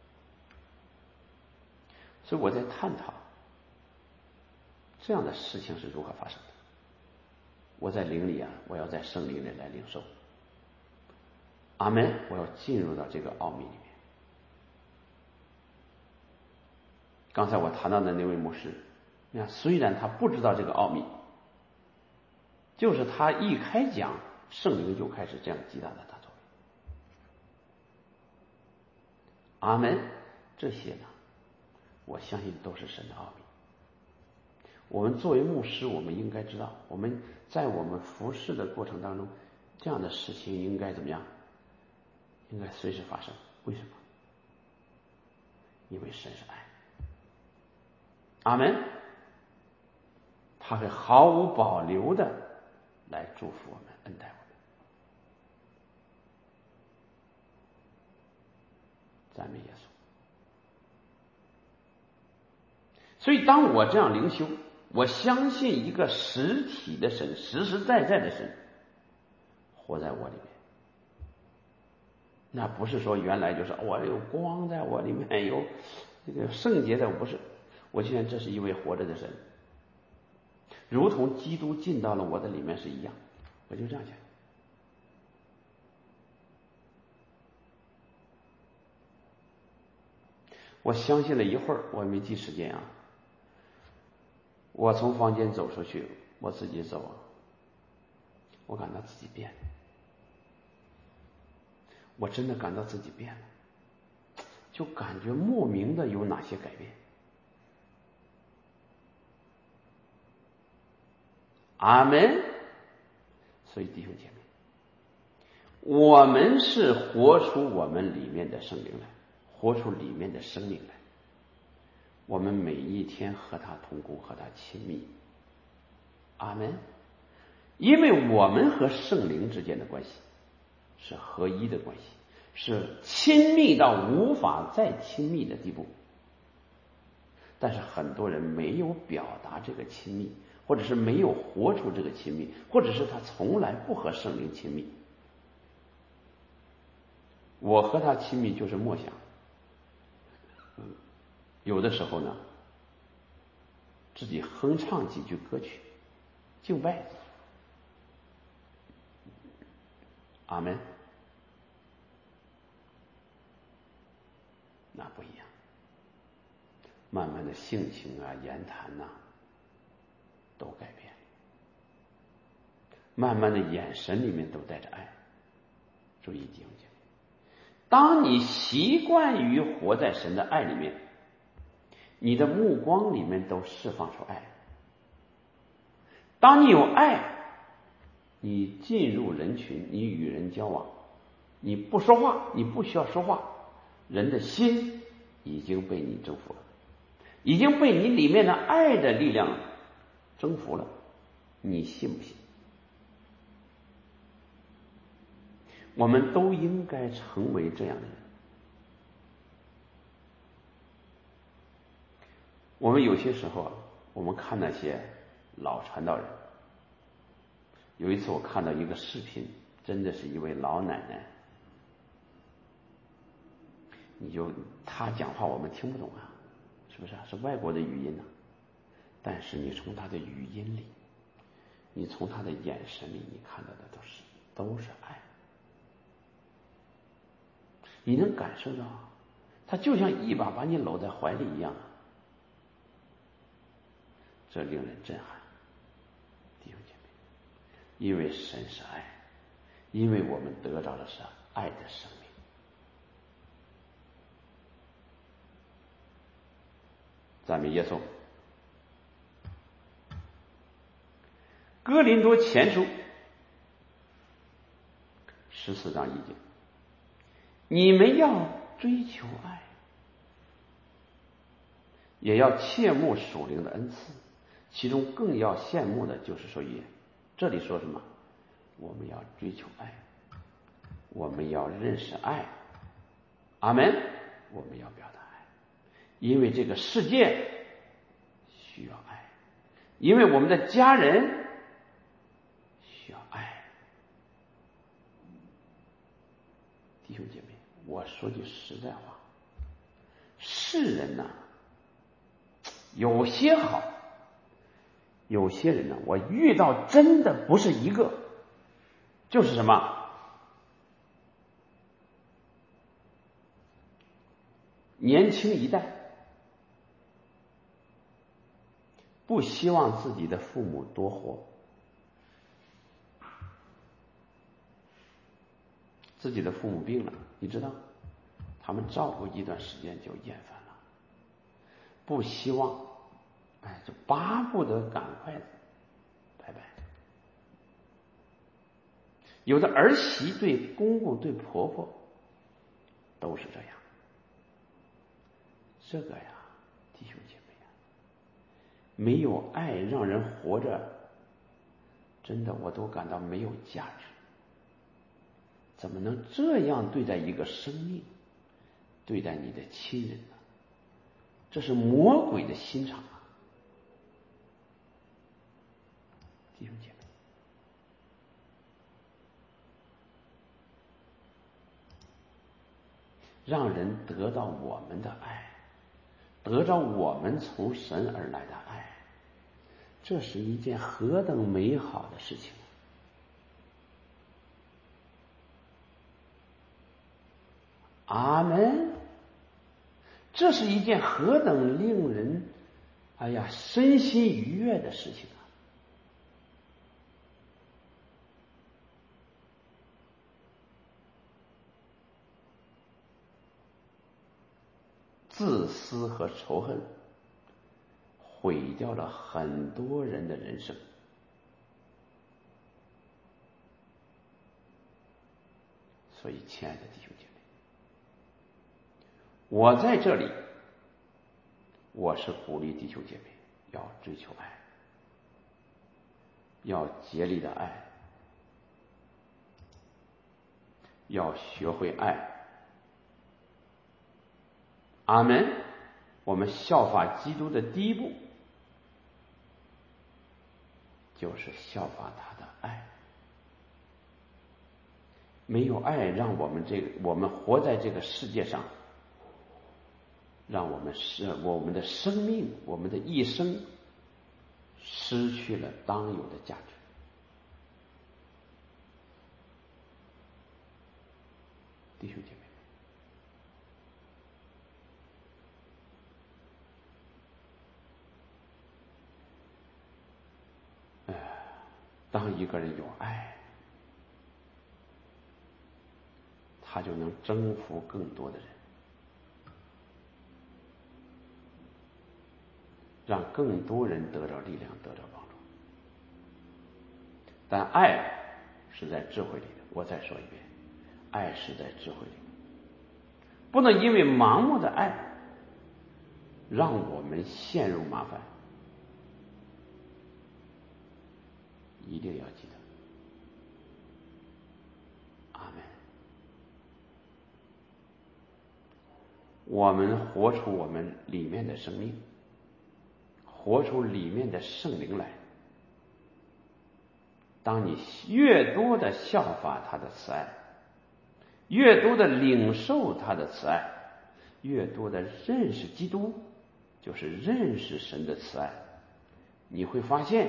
所以我在探讨这样的事情是如何发生的。我在灵里啊，我要在圣灵里来领受。阿门！我要进入到这个奥秘里面。刚才我谈到的那位牧师，你看，虽然他不知道这个奥秘，就是他一开讲，圣灵就开始这样极大的大作为。阿门！这些呢，我相信都是神的奥秘。我们作为牧师，我们应该知道，我们在我们服侍的过程当中，这样的事情应该怎么样？应该随时发生。为什么？因为神是爱。阿门。他会毫无保留的来祝福我们，恩待我们。赞美耶稣。所以当我这样灵修，我相信一个实体的神，实实在在的神活在我里面。那不是说原来就是我有光在我里面，有这个圣洁的，不是。我相信这是一位活着的神，如同基督进到了我的里面是一样。我就这样想。我相信了一会儿，我没记时间啊。我从房间走出去，我自己走，我感到自己变了，我真的感到自己变了，就感觉莫名的有哪些改变。阿门。所以弟兄姐妹，我们是活出我们里面的圣灵来，活出里面的生命来。我们每一天和他同工，和他亲密。阿门。因为我们和圣灵之间的关系是合一的关系，是亲密到无法再亲密的地步。但是很多人没有表达这个亲密，或者是没有活出这个亲密，或者是他从来不和圣灵亲密。我和他亲密就是默想，有的时候呢自己哼唱几句歌曲敬拜。阿门。那不一样，慢慢的性情啊言谈呐、啊、都改变，慢慢的眼神里面都带着爱。注意弟兄姐妹，当你习惯于活在神的爱里面，你的目光里面都释放出爱， 当你有爱，你进入人群，你与人交往，你不说话，你不需要说话，人的心已经被你征服了，已经被你里面的爱的力量征服了，你信不信？我们都应该成为这样的人。我们有些时候啊，我们看那些老传道人，有一次我看到一个视频，真的是一位老奶奶，你就她讲话我们听不懂啊，是不是啊？是外国的语音呢、啊？但是你从她的语音里，你从她的眼神里，你看到的都是都是爱，你能感受到，她就像一把把你搂在怀里一样，这令人震撼。弟兄姐妹，因为神是爱，因为我们得到的是爱的生命。赞美耶稣。哥林多前书十四章一节，你们要追求爱，也要切慕属灵的恩赐，其中更要羡慕的就是说也。这里说什么？我们要追求爱，我们要认识爱，阿门。我们要表达爱，因为这个世界需要爱，因为我们的家人需要爱。弟兄姐妹，我说句实在话，世人呐、啊，有些好，有些人呢，我遇到真的不是一个，就是什么？年轻一代不希望自己的父母多活，自己的父母病了，你知道，他们照顾一段时间就厌烦了，不希望，哎，就巴不得赶快拜拜。有的儿媳对公公对婆婆都是这样，这个呀，弟兄姐妹呀，没有爱让人活着，真的我都感到没有价值。怎么能这样对待一个生命，对待你的亲人呢？这是魔鬼的心肠啊，弟兄姐妹。让人得到我们的爱，得到我们从神而来的爱，这是一件何等美好的事情！阿门。这是一件何等令人哎呀身心愉悦的事情啊！自私和仇恨毁掉了很多人的人生。所以亲爱的弟兄姐妹，我在这里我是鼓励弟兄姐妹要追求爱，要竭力的爱，要学会爱。阿门。我们效法基督的第一步就是效法他的爱。没有爱，让我们这个我们活在这个世界上，让我们是我们的生命，我们的一生失去了当有的价值。弟兄姐妹，哎，当一个人有爱，他就能征服更多的人，让更多人得到力量，得到帮助。 但爱是在智慧里的。我再说一遍，爱是在智慧里的，不能因为盲目的爱让我们陷入麻烦。一定要记得。阿门。我们活出我们里面的生命，活出里面的圣灵来。当你越多的效法他的慈爱，越多的领受他的慈爱，越多的认识基督，就是认识神的慈爱，你会发现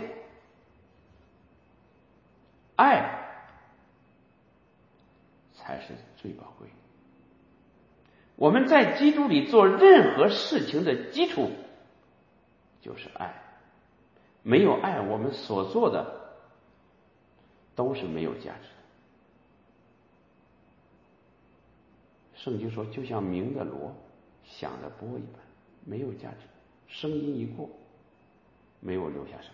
爱才是最宝贵的。我们在基督里做任何事情的基础就是爱，没有爱，我们所做的都是没有价值的。圣经说，就像鸣的锣，响的钹一般，没有价值，声音一过，没有留下什么。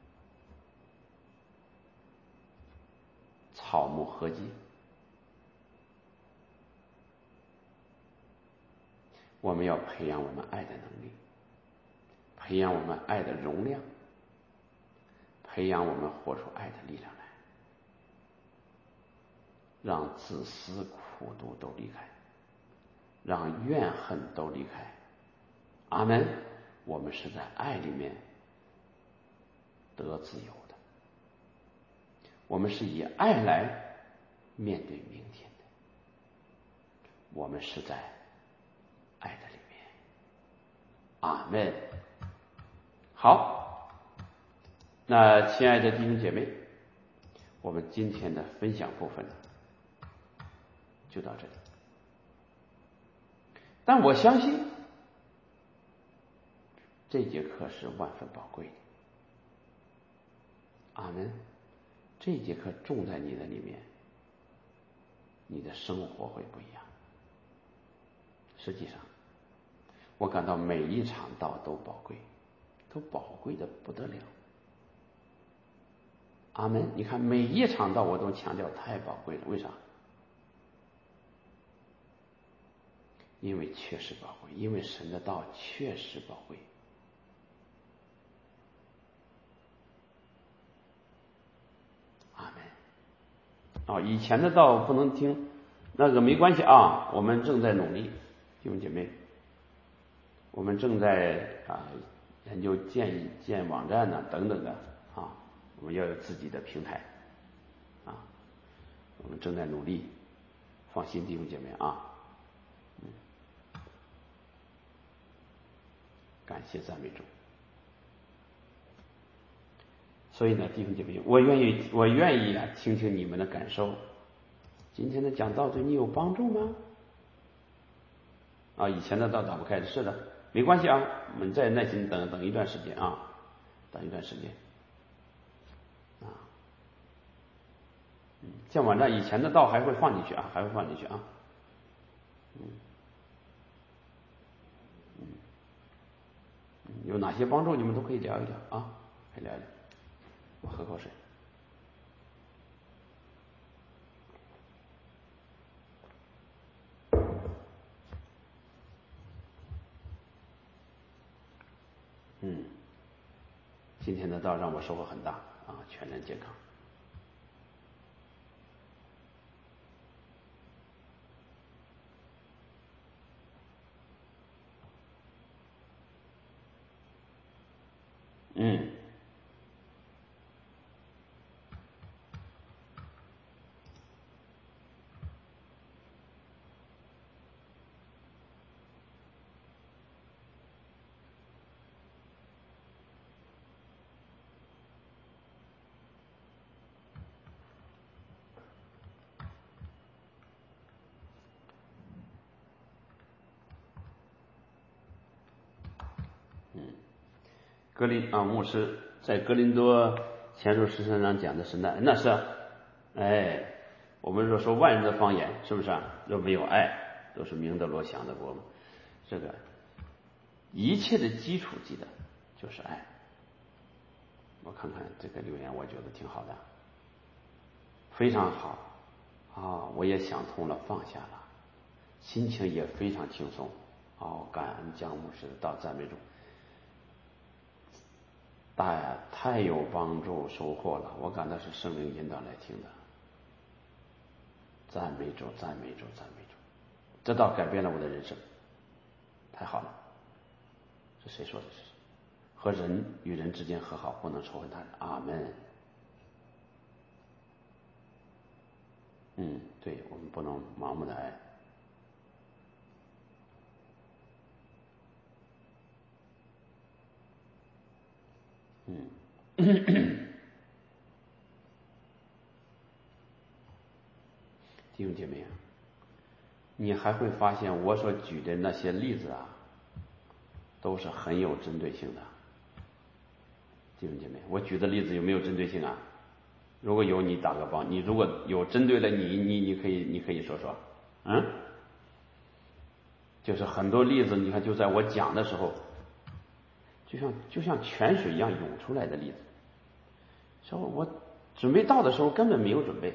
草木禾秸，我们要培养我们爱的能力，培养我们爱的容量，培养我们活出爱的力量来，让自私苦毒都离开，让怨恨都离开。阿门。我们是在爱里面得自由的，我们是以爱来面对明天的，我们是在爱的里面。阿门。好，那亲爱的弟兄姐妹，我们今天的分享部分就到这里。但我相信这节课是万分宝贵的。阿门。这节课种在你的里面，你的生活会不一样。实际上我感到每一场道都宝贵，都宝贵的不得了。阿门。你看每一场道我都强调太宝贵了，为啥？因为确实宝贵，因为神的道确实宝贵。阿门。哦，以前的道不能听，那个没关系啊，我们正在努力，弟兄姐妹，我们正在啊研究建建网站呢、啊、等等的啊，我们要有自己的平台啊，我们正在努力，放心，弟兄姐妹啊，嗯，感谢赞美主。所以呢，弟兄姐妹，我愿意，我愿意啊，听听你们的感受。今天的讲道对你有帮助吗？啊，以前的道打不开，是的，没关系啊，我们再耐心等等一段时间啊，等一段时间啊。嗯，建网站以前的道还会放进去啊，还会放进去啊。嗯嗯，有哪些帮助你们都可以聊一聊啊，可以聊一聊。我喝口水。嗯，今天的道让我收获很大啊，全人健康。嗯，格林啊，牧师在格林多前书十三章讲的是那那是啊，哎，我们若说万人的方言，是不是啊？若没有爱，都是鸣的锣响的钹嘛。这个一切的基础记得就是爱。我看看这个留言，我觉得挺好的。 非常好啊！我也想通了，放下了，心情也非常轻松。哦，感恩江牧师到赞美中，大呀，太有帮助，收获了。我感到是圣灵引导来听的。赞美主，赞美主，赞美主，这倒改变了我的人生，太好了。这谁说的？是和人与人之间和好，不能仇恨他人。阿门。嗯，对，我们不能盲目的爱。嗯，弟兄姐妹，你还会发现我所举的那些例子啊，都是很有针对性的。弟兄姐妹，我举的例子有没有针对性啊？如果有，你打个帮；你如果有针对了你，你你可以你可以说说，嗯，就是很多例子，你看就在我讲的时候，就像就像泉水一样涌出来的例子。说我准备到的时候根本没有准备，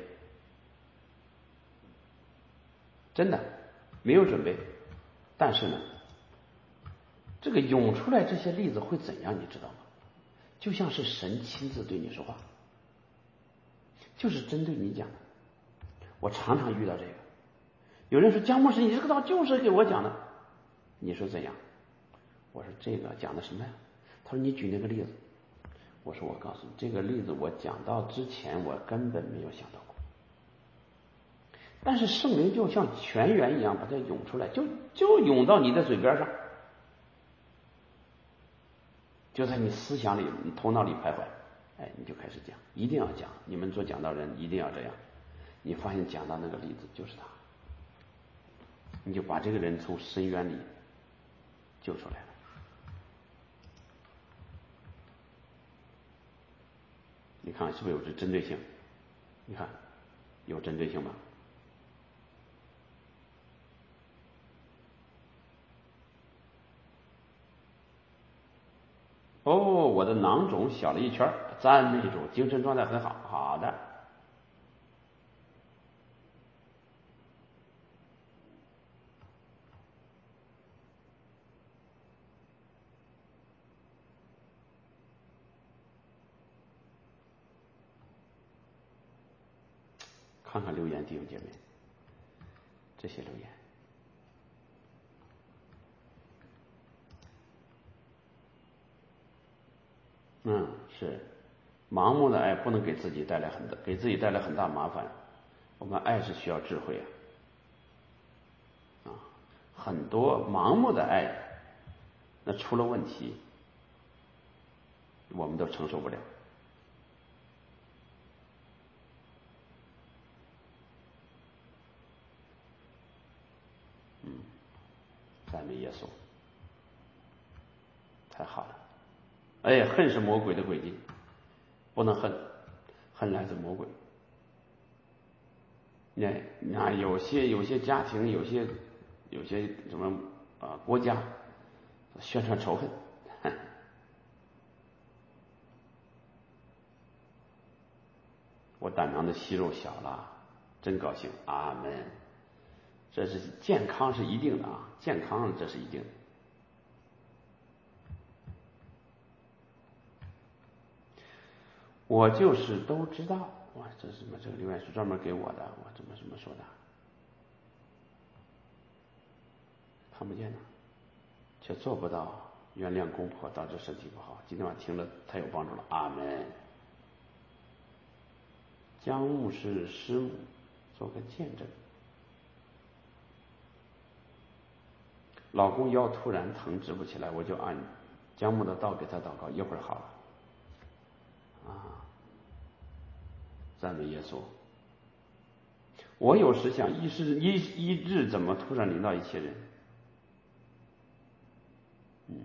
真的没有准备。但是呢，这个涌出来这些例子会怎样，你知道吗？就像是神亲自对你说话，就是针对你讲的。我常常遇到这个，有人说江牧师，你这个道就是给我讲的，你说怎样？我说这个讲的什么呀？他说你举那个例子。我说我告诉你，这个例子我讲到之前我根本没有想到过，但是圣灵就像泉源一样把它涌出来，就就涌到你的嘴边上，就在你思想里、你头脑里徘徊，哎，你就开始讲，一定要讲。你们做讲道人一定要这样。你发现讲到那个例子就是他，你就把这个人从深渊里救出来了。你看是不是有这针对性？你看有针对性吗？哦，我的囊肿小了一圈，赞美主，精神状态很好。好的。看看留言，弟兄姐妹，这些留言，嗯，是盲目的爱不能给自己带来很大，给自己带来很大麻烦。我们爱是需要智慧啊，啊，很多盲目的爱，那出了问题，我们都承受不了。嗯，赞美耶稣，太好了。哎，恨是魔鬼的诡计，不能恨，恨来自魔鬼。那那有些有些家庭，有些有些什么啊国家宣传仇恨，我胆囊的息肉小了，真高兴，阿门。这是健康是一定的啊，健康这是一定的。我就是都知道，哇，这是什么？这个留言是专门给我的，我怎么怎么说的？看不见呢，却做不到原谅公婆，导致身体不好。今天晚上听了太有帮助了，阿门。江牧师师母做个见证。老公腰突然疼直不起来，我就按江牧的道给他祷告，一会儿好了。啊，赞美耶稣。我有时想，医治医医治怎么突然临到一些人？嗯，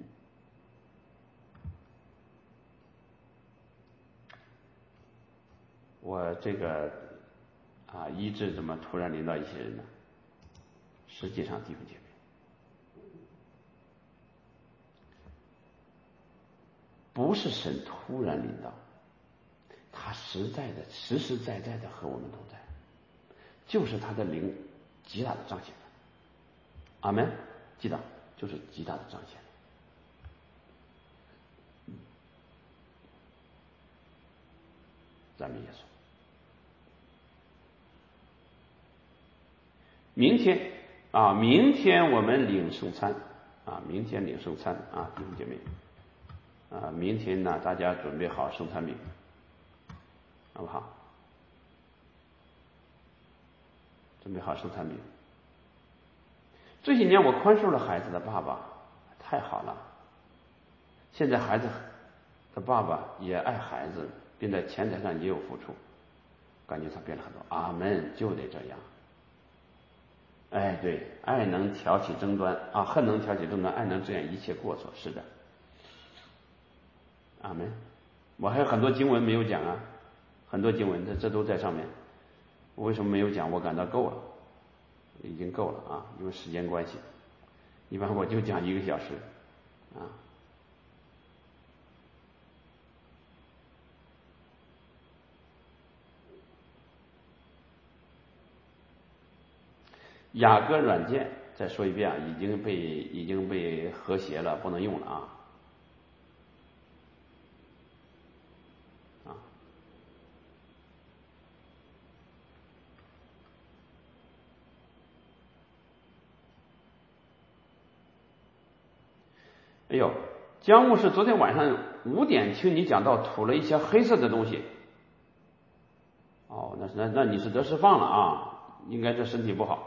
我这个啊，医治怎么突然临到一些人呢？实际上，弟兄姐妹，不是神突然临到， 他实在的、实实在在的和我们同在，就是他的灵极大的彰显了。阿门，记得就是极大的彰显了。赞美耶稣。明天啊，明天我们领圣餐啊，明天领圣餐啊，弟兄姐妹啊，明天呢，大家准备好圣餐饼，好不好？准备好圣餐饼。这些年我宽恕了孩子的爸爸，太好了。现在孩子的爸爸也爱孩子，并在钱财上也有付出，感觉他变了很多。阿门，就得这样。哎，对，爱能挑起争端啊，恨能挑起争端，爱能遮掩一切过错。是的，阿门。我还有很多经文没有讲啊，很多经文这这都在上面。我为什么没有讲？我感到够了，已经够了啊，因为时间关系，一般我就讲一个小时啊。雅歌软件再说一遍啊，已经被已经被和谐了，不能用了啊。啊，哎呦，江牧师昨天晚上五点听你讲到吐了一些黑色的东西。哦，那那那你是得释放了啊，应该这身体不好。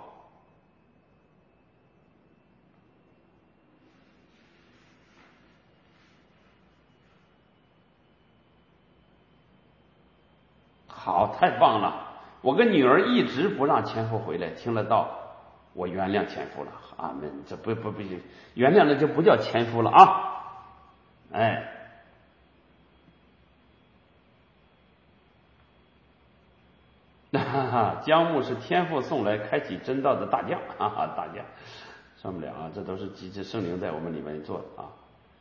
好，太棒了！我跟女儿一直不让前夫回来，听了道，我原谅前夫了。阿门。这不不不行，原谅了就不叫前夫了啊！哎，哈哈，姜木是天父送来开启真道的大将，哈哈，大将，算不了啊，这都是机智圣灵在我们里面做的啊。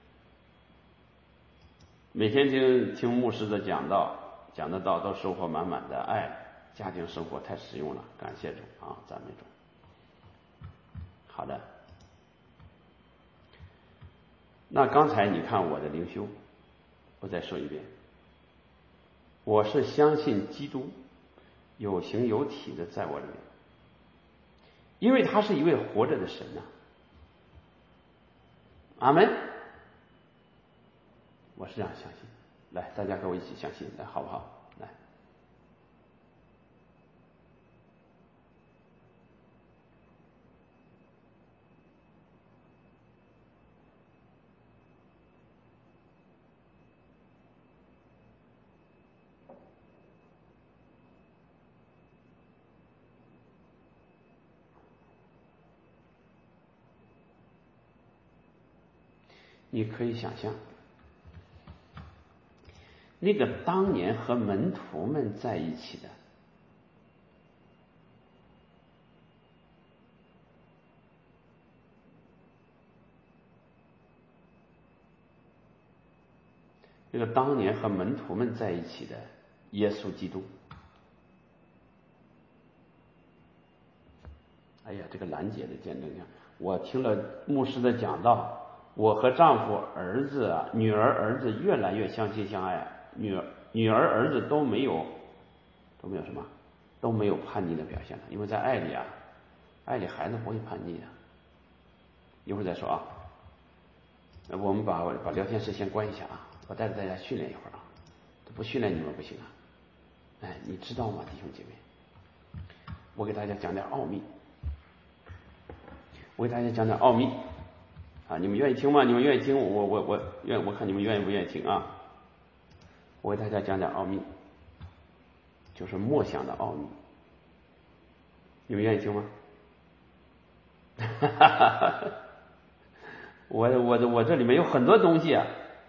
每天听听牧师的讲道，讲的道都收获满满的爱，家庭生活太实用了，感谢主啊，赞美主。好的，那刚才你看我的灵修，我再说一遍，我是相信基督有形有体的在我里面，因为他是一位活着的神呐、啊。阿门。我是这样相信，来，大家和我一起相信，来，好不好？来，你可以想象，那个当年和门徒们在一起的，那个当年和门徒们在一起的耶稣基督。哎呀，这个兰姐的见证讲，我听了牧师的讲道，我和丈夫、儿子啊、女儿、儿子越来越相亲相爱，女儿、女儿、儿子都没有都没有什么都没有叛逆的表现了，因为在爱里啊，爱里孩子不会叛逆的。一会儿再说啊，我们把把聊天室先关一下啊，我带着大家训练一会儿啊，不训练你们不行啊。哎，你知道吗，弟兄姐妹？我给大家讲点奥秘。我给大家讲点奥秘啊，你们愿意听吗？你们愿意听？我我我愿我看你们愿意不愿意听啊？我给大家讲点奥秘，就是默想的奥秘，你们愿意听吗？我我我这里面有很多东西啊，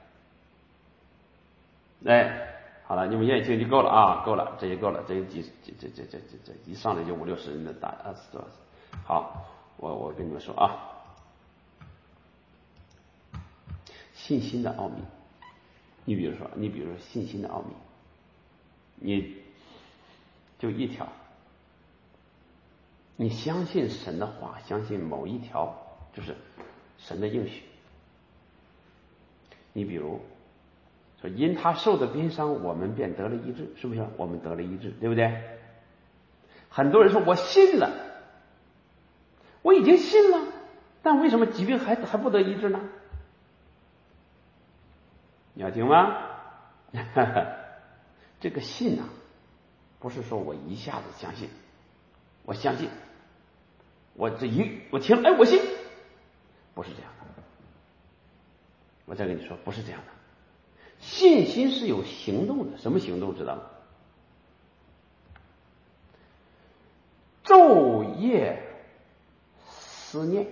哎，好了，你们愿意听就够了啊，够了，这就够了，这几这这这这这这一上来就五六十人的打二十多，好，我我跟你们说啊。信心的奥秘，你比如说，你比如说信心的奥秘， 你就一条，你相信神的话，相信某一条就是神的应许。你比如说，因他受的鞭伤，我们便得了医治，是不是？我们得了医治，对不对？很多人说我信了，我已经信了，但为什么疾病还还不得医治呢？你要听吗？这个信啊，不是说我一下子相信，我相信，我这一我听了，哎，我信，不是这样的。我再跟你说，不是这样的。信心是有行动的，什么行动知道吗？昼夜思念。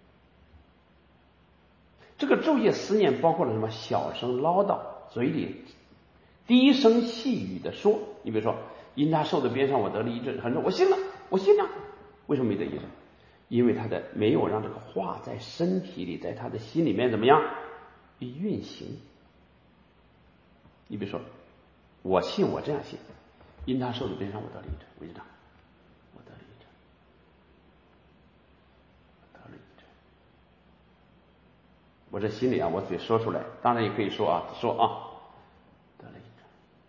这个昼夜思念包括了什么？小声唠叨，嘴里低声细语的说。你比如说，因他受的鞭伤，我得了医治。很多人说我信了，我信了，为什么没得医治？因为他的没有让这个话在身体里，在他的心里面怎么样运行。你比如说，我信，我这样信，因他受的鞭伤，我得了医治。我知道，我得了医治，我得了医治。我这心里啊，我嘴说出来，当然也可以说啊，说啊，得了医治。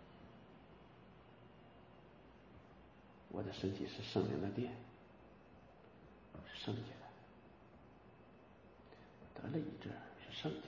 我的身体是圣灵的殿，是圣洁的。得了医治是圣洁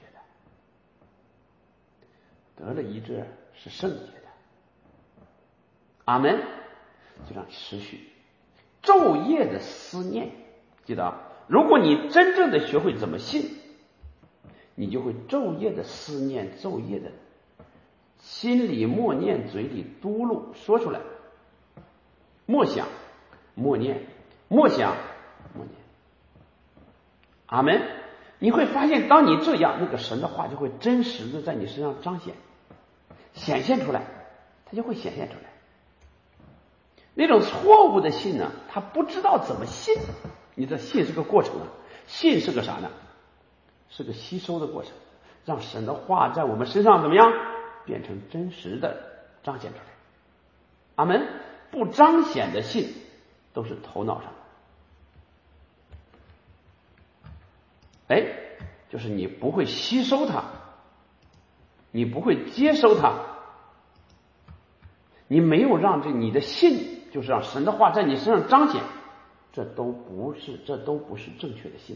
的，得了医治是圣洁的。阿门。就这样持续，昼夜的思念。记得啊，如果你真正的学会怎么信，你就会昼夜的思念，昼夜的心里默念，嘴里嘟噜说出来，默想默念，默想默念。阿门。你会发现，当你这样，那个神的话就会真实的在你身上彰显，显现出来，它就会显现出来。那种错误的信呢，他不知道怎么信。你的信是个过程啊，信是个啥呢？是个吸收的过程，让神的话在我们身上怎么样变成真实的彰显出来。阿门。不彰显的信都是头脑上的，哎，就是你不会吸收它，你不会接收它，你没有让这你的信，就是让神的话在你身上彰显，这都不是，这都不是正确的信。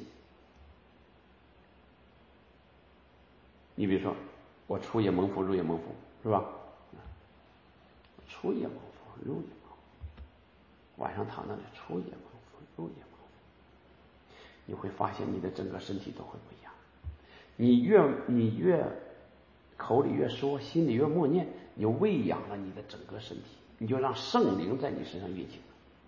你比如说，我出也蒙福，入也蒙福，是吧？出也蒙福，入也蒙福。晚上躺那里，出也蒙福，入也蒙福。你会发现你的整个身体都会不一样。你越你越口里越说，心里越默念，你就喂养了你的整个身体，你就让圣灵在你身上运行。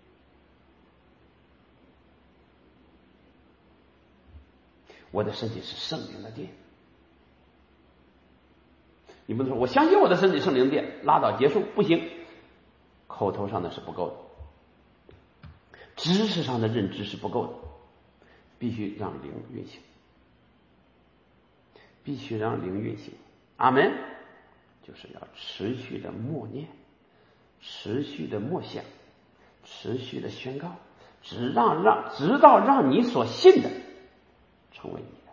我的身体是圣灵的殿。你不能说我相信我的身体圣灵殿，拉倒，结束，不行。口头上的是不够的，知识上的认知是不够的，必须让灵运行，必须让灵运行。阿门。就是要持续的默念，持续的默想，持续的宣告，直让让直到让你所信的成为你的。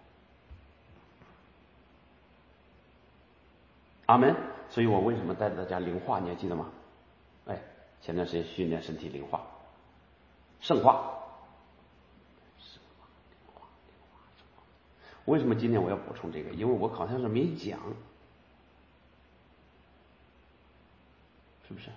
阿门。所以我为什么带大家灵化，你还记得吗？哎，前段时间训练身体灵化、圣化。为什么今天我要补充这个？因为我好像是没讲，是不是？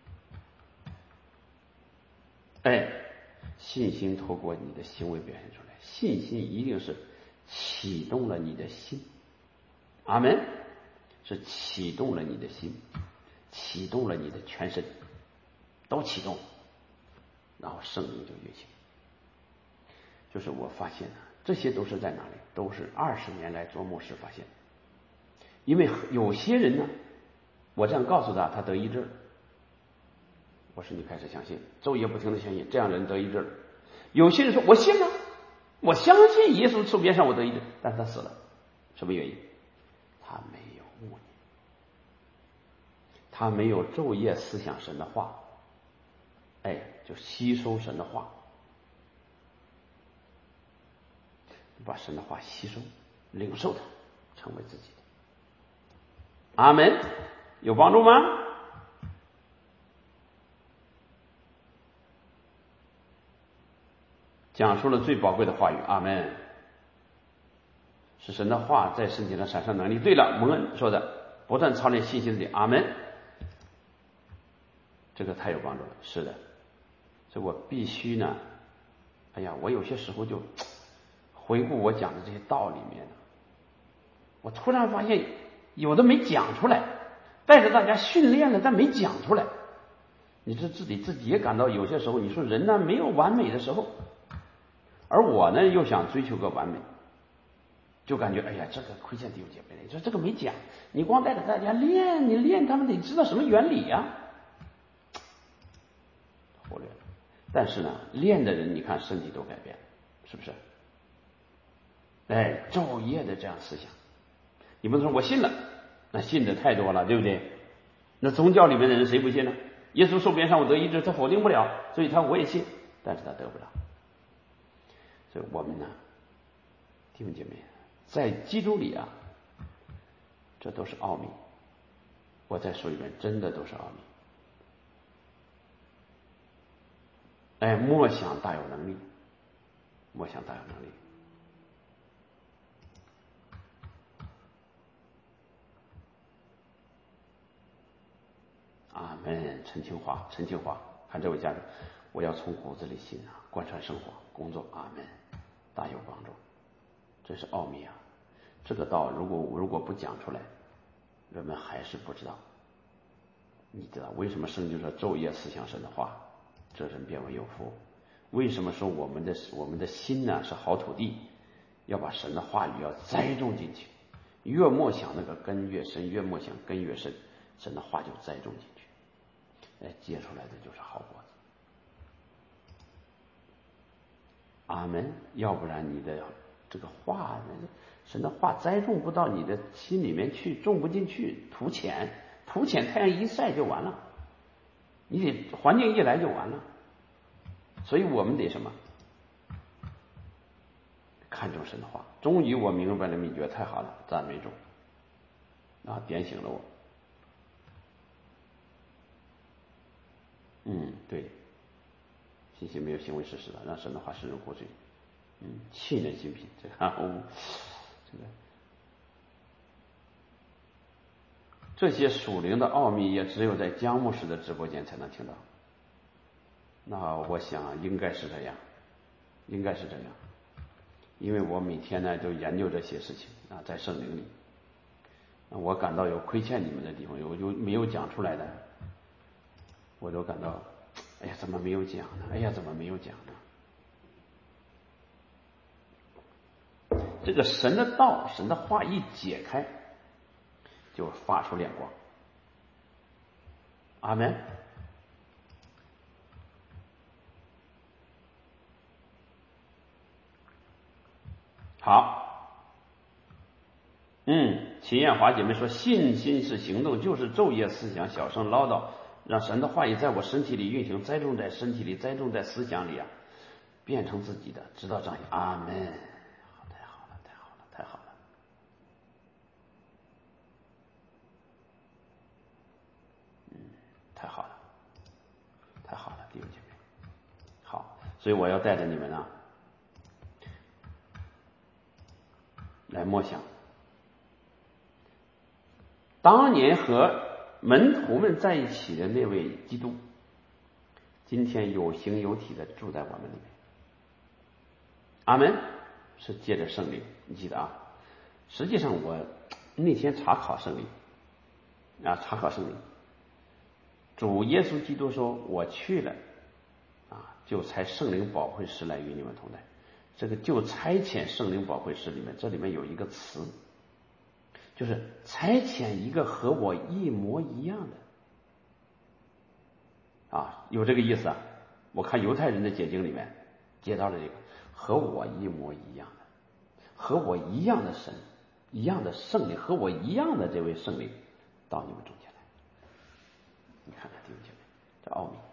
哎，信心透过你的行为表现出来，信心一定是启动了你的心。阿门。是启动了你的心，启动了你的全身，都启动，然后圣灵就运行。就是我发现啊，这些都是在哪里？都是二十年来做牧师发现。因为有些人呢，我这样告诉他，他得医治了。我说你开始相信，昼夜不停的相信，这样的人得医治了。有些人说我信了，我相信耶稣受鞭伤我得医治，但是他死了，什么原因？他没有默念， 他没有昼夜思想神的话，哎，就吸收神的话，把神的话吸收领受它，成为自己的。阿门，有帮助吗？讲述了最宝贵的话语，阿门，是神的话在身体上产生能力。对了，蒙恩说的不断操练信心的，阿门，这个太有帮助了。是的，所以我必须呢，哎呀，我有些时候就回顾我讲的这些道里面，我突然发现有的没讲出来，带着大家训练了，但没讲出来。你这自己自己也感到有些时候，你说人呢没有完美的时候，而我呢又想追求个完美，就感觉哎呀，这个亏欠弟兄姐妹，你说这个没讲，你光带着大家练，你练他们得知道什么原理呀、啊，忽略了。但是呢，练的人你看身体都改变，是不是？哎，昼夜的这样思想，你不能说我信了，那信的太多了，对不对？那宗教里面的人谁不信呢？耶稣受鞭伤我得医治，他否定不了，所以他我也信，但是他得不了。所以我们呢，弟兄姐妹，在基督里啊，这都是奥秘。我再说一遍，真的都是奥秘。哎，默想大有能力，默想大有能力。阿门。陈清华，陈清华，看这位家人，我要从骨子里信啊，贯穿生活、工作。阿门，大有帮助。这是奥秘啊！这个道如果如果不讲出来，人们还是不知道。你知道为什么圣经说昼夜思想神的话，这人变为有福？为什么说我们的我们的心呢是好土地，要把神的话语要栽种进去，越默想那个根越深，越默想根越深，神的话就栽种进去，哎，结出来的就是好果子。阿门。要不然你的这个话，神的话栽种不到你的心里面去，种不进去，土浅，土浅，太阳一晒就完了，你得环境一来就完了。所以我们得什么？看重神的话。终于我明白了秘诀，太好了，赞美主啊，点醒了我。嗯，对，信心没有行为事实的，让神的话深入骨髓。嗯，沁人心脾，这个、哦、这个这些属灵的奥秘也只有在江牧师的直播间才能听到。那我想应该是这样，应该是这样，因为我每天呢就研究这些事情啊，在圣灵里，我感到有亏欠你们的地方，有有没有讲出来的，我都感到，哎呀，怎么没有讲呢？哎呀，怎么没有讲呢？这个神的道，神的话一解开，就发出亮光。阿门。好，嗯，秦艳华姐妹说，信心是行动，就是昼夜思想，小声唠叨，让神的话语在我身体里运行，栽种在身体里，栽种在思想里啊，变成自己的，直到彰显。阿门。太好了，太好了，太好了。嗯，太好了，太好了，弟兄姐妹。好，所以我要带着你们啊，来默想当年和门徒们在一起的那位基督，今天有形有体的住在我们里面。阿门。是借着圣灵，你记得啊。实际上我那天查考圣灵啊，查考圣灵，主耶稣基督说，我去了啊，就差圣灵保惠师来与你们同在。这个就差遣圣灵保惠师里面，这里面有一个词，就是差遣一个和我一模一样的啊，有这个意思啊。我看犹太人的解经里面接到了这个和我一模一样的，和我一样的神，一样的圣灵，和我一样的这位圣灵到你们中间来。 你看看弟兄姐妹，这奥秘。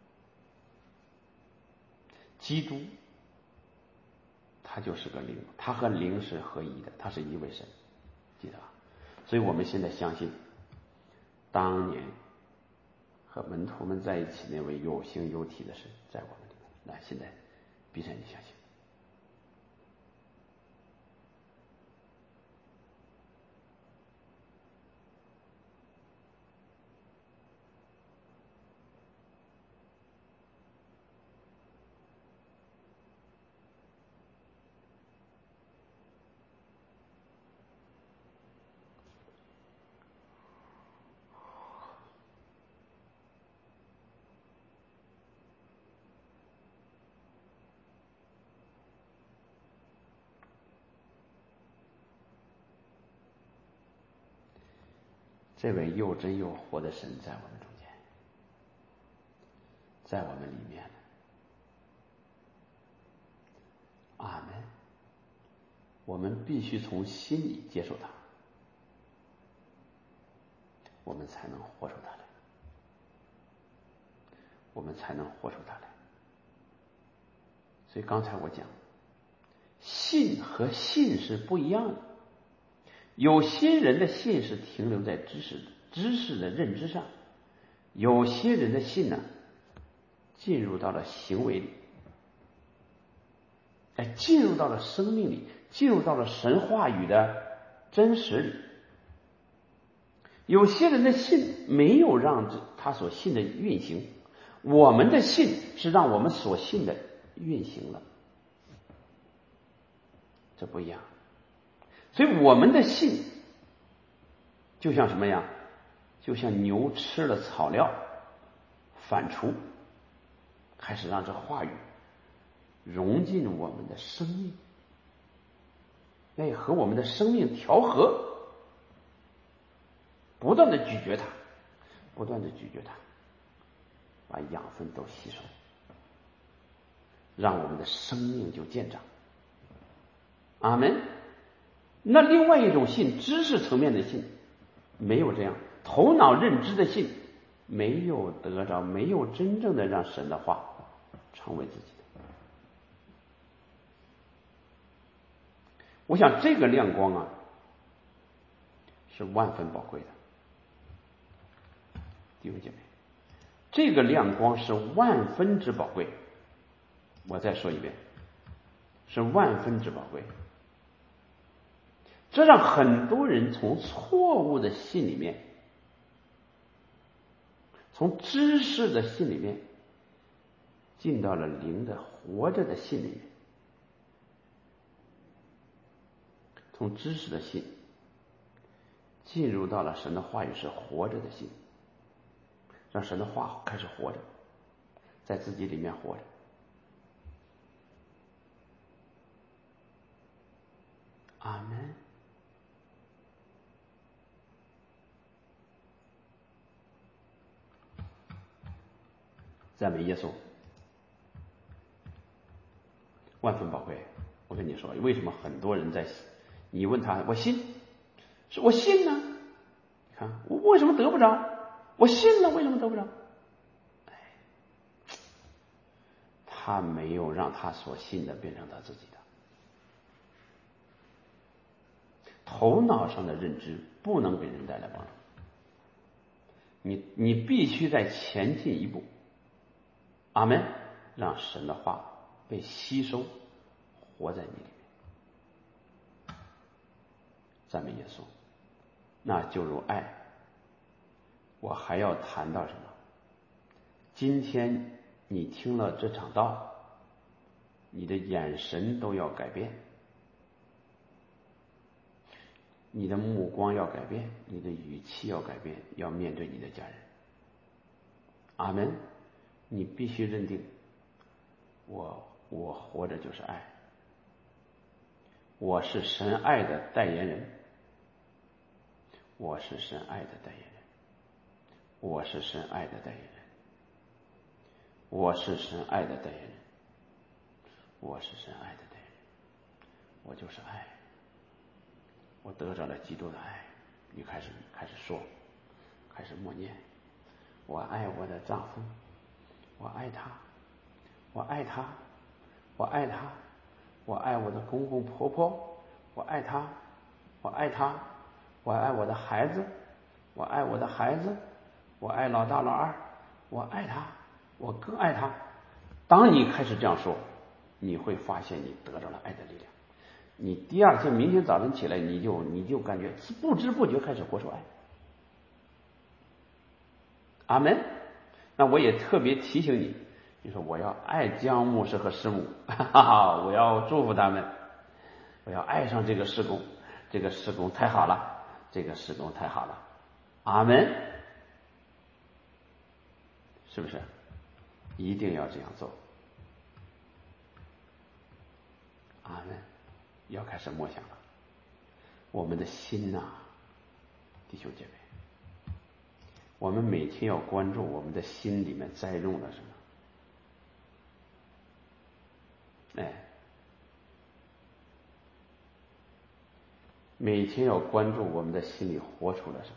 基督他就是个灵，他和灵是合一的，他是一位神，记得吧？所以我们现在相信当年和门徒们在一起那位有形有体的神在我们里面。那现在闭上眼睛相信。这位又真又活的神在我们中间，在我们里面。阿门。我们必须从心里接受他，我们才能活出他来，我们才能活出他来。所以刚才我讲，信和信是不一样的。有些人的信是停留在知识知识的认知上，有些人的信呢，进入到了行为里，哎，进入到了生命里，进入到了神话语的真实里。有些人的信没有让他所信的运行，我们的信是让我们所信的运行了，这不一样。所以我们的信就像什么呀？就像牛吃了草料，反刍，开始让这话语融进我们的生命，那和我们的生命调和，不断的咀嚼它，不断的咀嚼它，把养分都吸收，让我们的生命就见长。阿门。那另外一种信，知识层面的信，没有这样，头脑认知的信，没有得着，没有真正的让神的话成为自己的。我想这个亮光啊，是万分宝贵的，弟兄姐妹，这个亮光是万分之宝贵。我再说一遍，是万分之宝贵。这让很多人从错误的信里面，从知识的信里面，进到了灵的活着的信里面。从知识的信进入到了神的话语是活着的信，让神的话开始活着，在自己里面活着。阿门。赞美耶稣，万分宝贵。我跟你说，为什么很多人在你问他，我信，是我信呢？你看我为什么得不着？我信了，为什么得不着？哎，他没有让他所信的变成他自己的。头脑上的认知不能给人带来帮助，你你必须再前进一步。阿门。让神的话被吸收，活在你里面。赞美耶稣。那就如爱，我还要谈到什么？今天你听了这场道，你的眼神都要改变，你的目光要改变，你的语气要改变，要面对你的家人。阿门。你必须认定，我我活着就是爱，我是神爱的代言人，我是神爱的代言人，我是神爱的代言人，我是神爱的代言人，我是神爱的代言人，我就是爱，我得着了基督的爱。你开始开始说，开始默念， 我爱我的丈夫，我爱他，我爱他，我爱他，我爱我的公公婆婆，我爱他，我爱他，我爱我的孩子，我爱我的孩子，我爱老大老二，我爱他，我更爱他。当你开始这样说，你会发现你得到了爱的力量。你第二天明天早晨起来，你就你就感觉不知不觉开始活出爱。阿门。那我也特别提醒你，你说我要爱江牧师和师母，哈哈，我要祝福他们，我要爱上这个事工，这个事工太好了，这个事工太好了。阿门。是不是？一定要这样做。阿门。要开始默想了。我们的心呐、啊，弟兄姐妹，我们每天要关注我们的心里面栽种了什么。哎，每天要关注我们的心里活出了什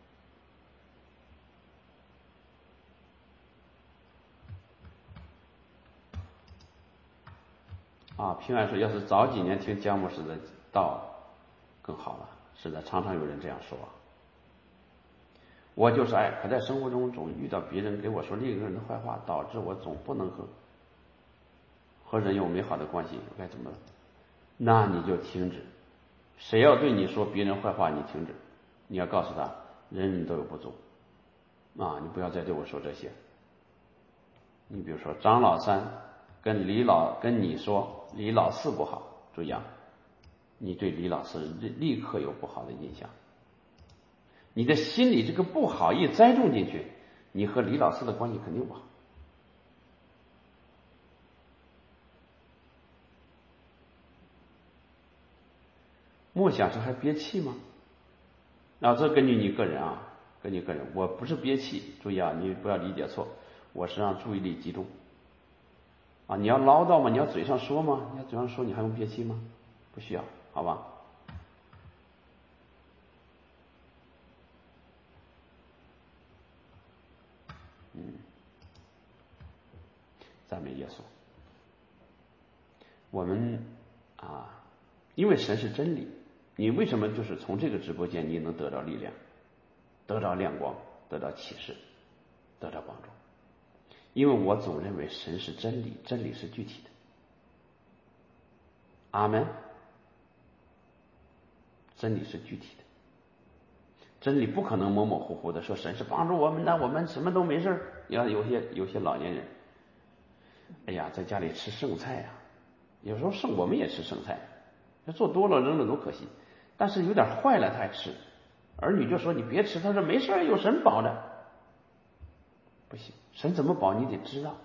么。啊，平安说，要是早几年听江牧师的道更好了。是的，常常有人这样说。我就是爱，可在生活中总遇到别人给我说另一个人的坏话，导致我总不能和和人有美好的关系，我该怎么？那你就停止。谁要对你说别人坏话，你停止。你要告诉他，人人都有不足啊，你不要再对我说这些。你比如说张老三跟李老跟你说李老四不好，注意啊，你对李老四立刻有不好的印象。你的心里这个不好一栽种进去，你和李老四的关系肯定不好。默想时还憋气吗？啊，这根据你个人啊，根据个人，我不是憋气，注意啊，你不要理解错，我是让注意力集中。啊，你要唠叨吗？你要嘴上说吗？你要嘴上说，你还用憋气吗？不需要，好吧？嗯，赞美耶稣。我们啊，因为神是真理，你为什么就是从这个直播间你能得到力量，得到亮光，得到启示，得到帮助？因为我总认为神是真理，真理是具体的。阿门。真理是具体的，真理不可能模模糊糊的说神是帮助我们的，我们什么都没事。你看有些有些老年人，哎呀，在家里吃剩菜啊，有时候剩我们也吃剩菜，做多了扔了多可惜，但是有点坏了他还吃。儿女就说你别吃，他说没事，有神保着。不行，神怎么保你得知道。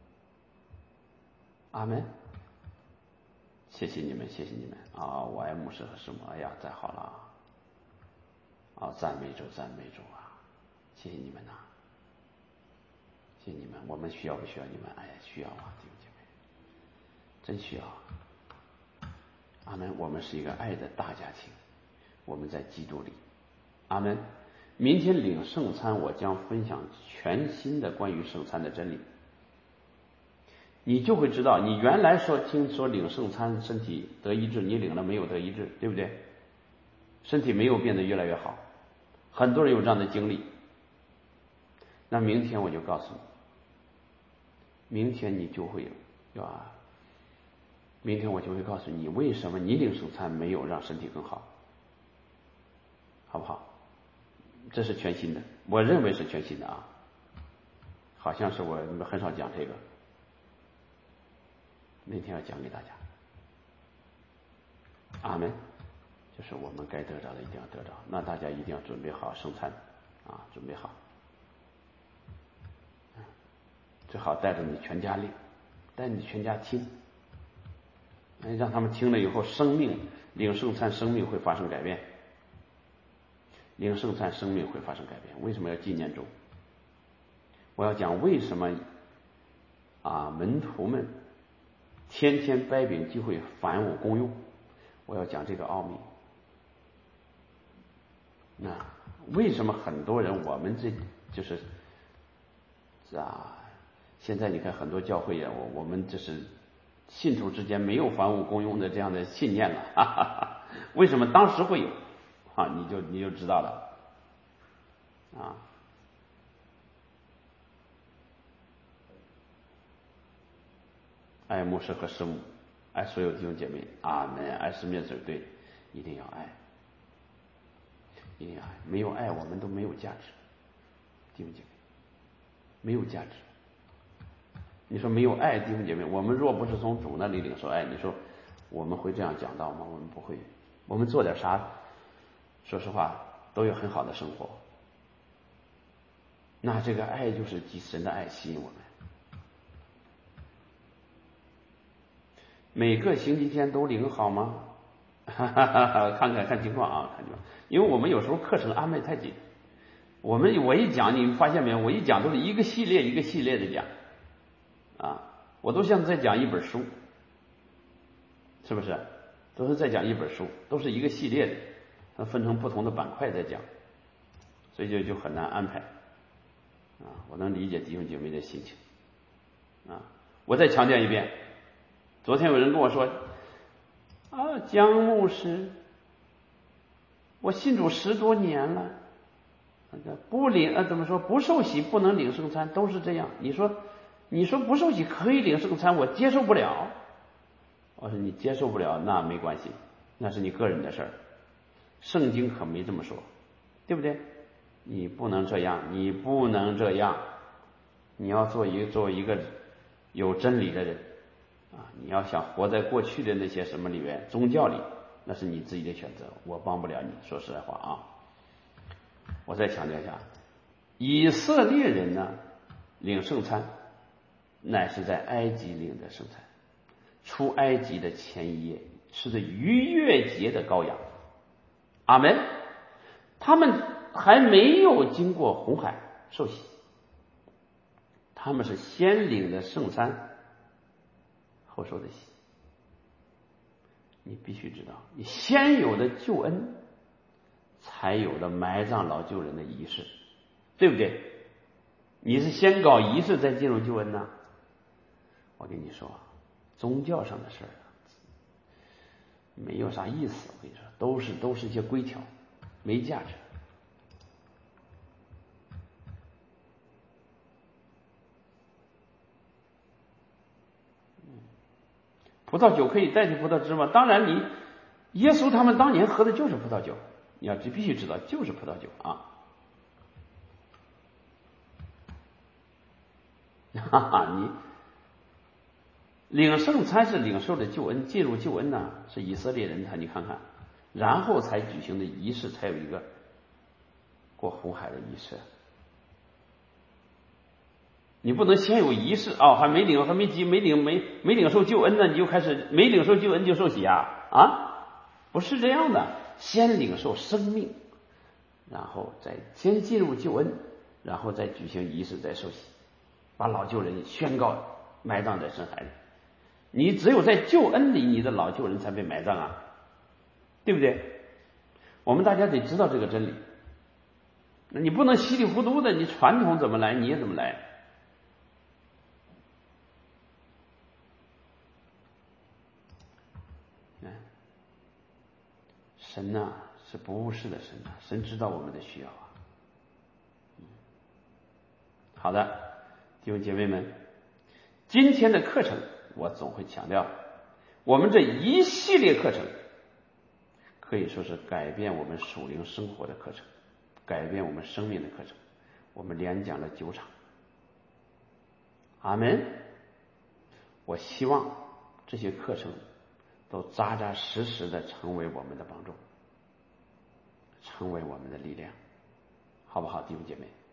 阿门。谢谢你们，谢谢你们啊！我爱牧师和师母，哎呀，太好了啊！赞美主，赞美主啊！谢谢你们呐、啊，谢谢你们。我们需要不需要你们？哎呀，需要啊，弟兄姐妹，真需要。阿门。我们是一个爱的大家庭，我们在基督里。阿门。明天领圣餐，我将分享全新的关于圣餐的真理。你就会知道，你原来说听说领圣餐身体得医治，你领了没有得医治，对不对？身体没有变得越来越好，很多人有这样的经历。那明天我就告诉你，明天你就会有啊，明天我就会告诉你为什么你领圣餐没有让身体更好，好不好？这是全新的，我认为是全新的啊，好像是我很少讲这个。那天要讲给大家。阿门。就是我们该得着的一定要得着，那大家一定要准备好圣餐啊，准备好，最好带着你全家领，带你全家听，让他们听了以后，生命领圣餐，生命会发生改变，领圣餐，生命会发生改变。为什么要纪念主？我要讲为什么啊门徒们天天掰饼聚会，反我公用，我要讲这个奥秘。那为什么很多人我们这就是是啊，现在你看很多教会呀，我我们这是信徒之间没有凡物公用的这样的信念了，哈哈哈。为什么当时会有？啊，你就你就知道了啊。爱牧师和师母，爱所有弟兄姐妹，阿门。爱是灭嘴，对，一定要爱，一定要爱。没有爱，我们都没有价值，弟兄姐妹，没有价值。你说没有爱，弟兄姐妹，我们若不是从主那里领受爱，你说我们会这样讲道吗？我们不会。我们做点啥，说实话都有很好的生活。那这个爱就是神的爱吸引我们。每个星期天都领好吗？哈哈哈哈，看看看情况啊，看情况。因为我们有时候课程安排太紧，我们我一讲，你发现没有？我一讲都是一个系列一个系列的讲啊，我都像在讲一本书，是不是？都是在讲一本书，都是一个系列的，它分成不同的板块在讲，所以就就很难安排啊。我能理解弟兄姐妹的心情啊。我再强调一遍，昨天有人跟我说啊，江牧师，我信主十多年了，不领呃怎么说不受洗不能领圣餐，都是这样。你说你说不受洗可以领圣餐，我接受不了。我说你接受不了那没关系，那是你个人的事儿，圣经可没这么说，对不对？你不能这样，你不能这样，你要做一个做一个有真理的人啊！你要想活在过去的那些什么里面宗教里，那是你自己的选择，我帮不了你。说实在话啊，我再强调一下，以色列人呢领圣餐，乃是在埃及领的圣餐。出埃及的前一夜吃的逾越节的羔羊，阿门。他们还没有经过红海受洗，他们是先领的圣餐，后受的洗。你必须知道，你先有的救恩，才有的埋葬老旧人的仪式，对不对？你是先搞仪式再进入救恩呢？我跟你说，宗教上的事儿没有啥意思，我跟你说，都是都是一些规条，没价值。葡萄酒可以代替葡萄汁吗？当然你，你耶稣他们当年喝的就是葡萄酒，你要必须知道就是葡萄酒啊。哈哈，你领圣餐是领受的救恩，进入救恩呢是以色列人他你看看，然后才举行的仪式才有一个过红海的仪式。你不能先有仪式哦，还没领还没急没领没没领受救恩呢，你就开始没领受救恩就受洗啊啊？不是这样的，先领受生命，然后再先进入救恩，然后再举行仪式再受洗，把老旧人宣告埋葬在深海里。你只有在救恩里，你的老旧人才被埋葬啊，对不对？我们大家得知道这个真理，你不能稀里糊涂的，你传统怎么来你也怎么来。神呐、啊、是不误事的神呐、啊，神知道我们的需要啊。好的，弟兄姐妹们，今天的课程我总会强调，我们这一系列课程可以说是改变我们属灵生活的课程，改变我们生命的课程。我们连讲了九场，阿门。我希望这些课程都扎扎实实的成为我们的帮助，成为我们的力量，好不好，弟兄姐妹？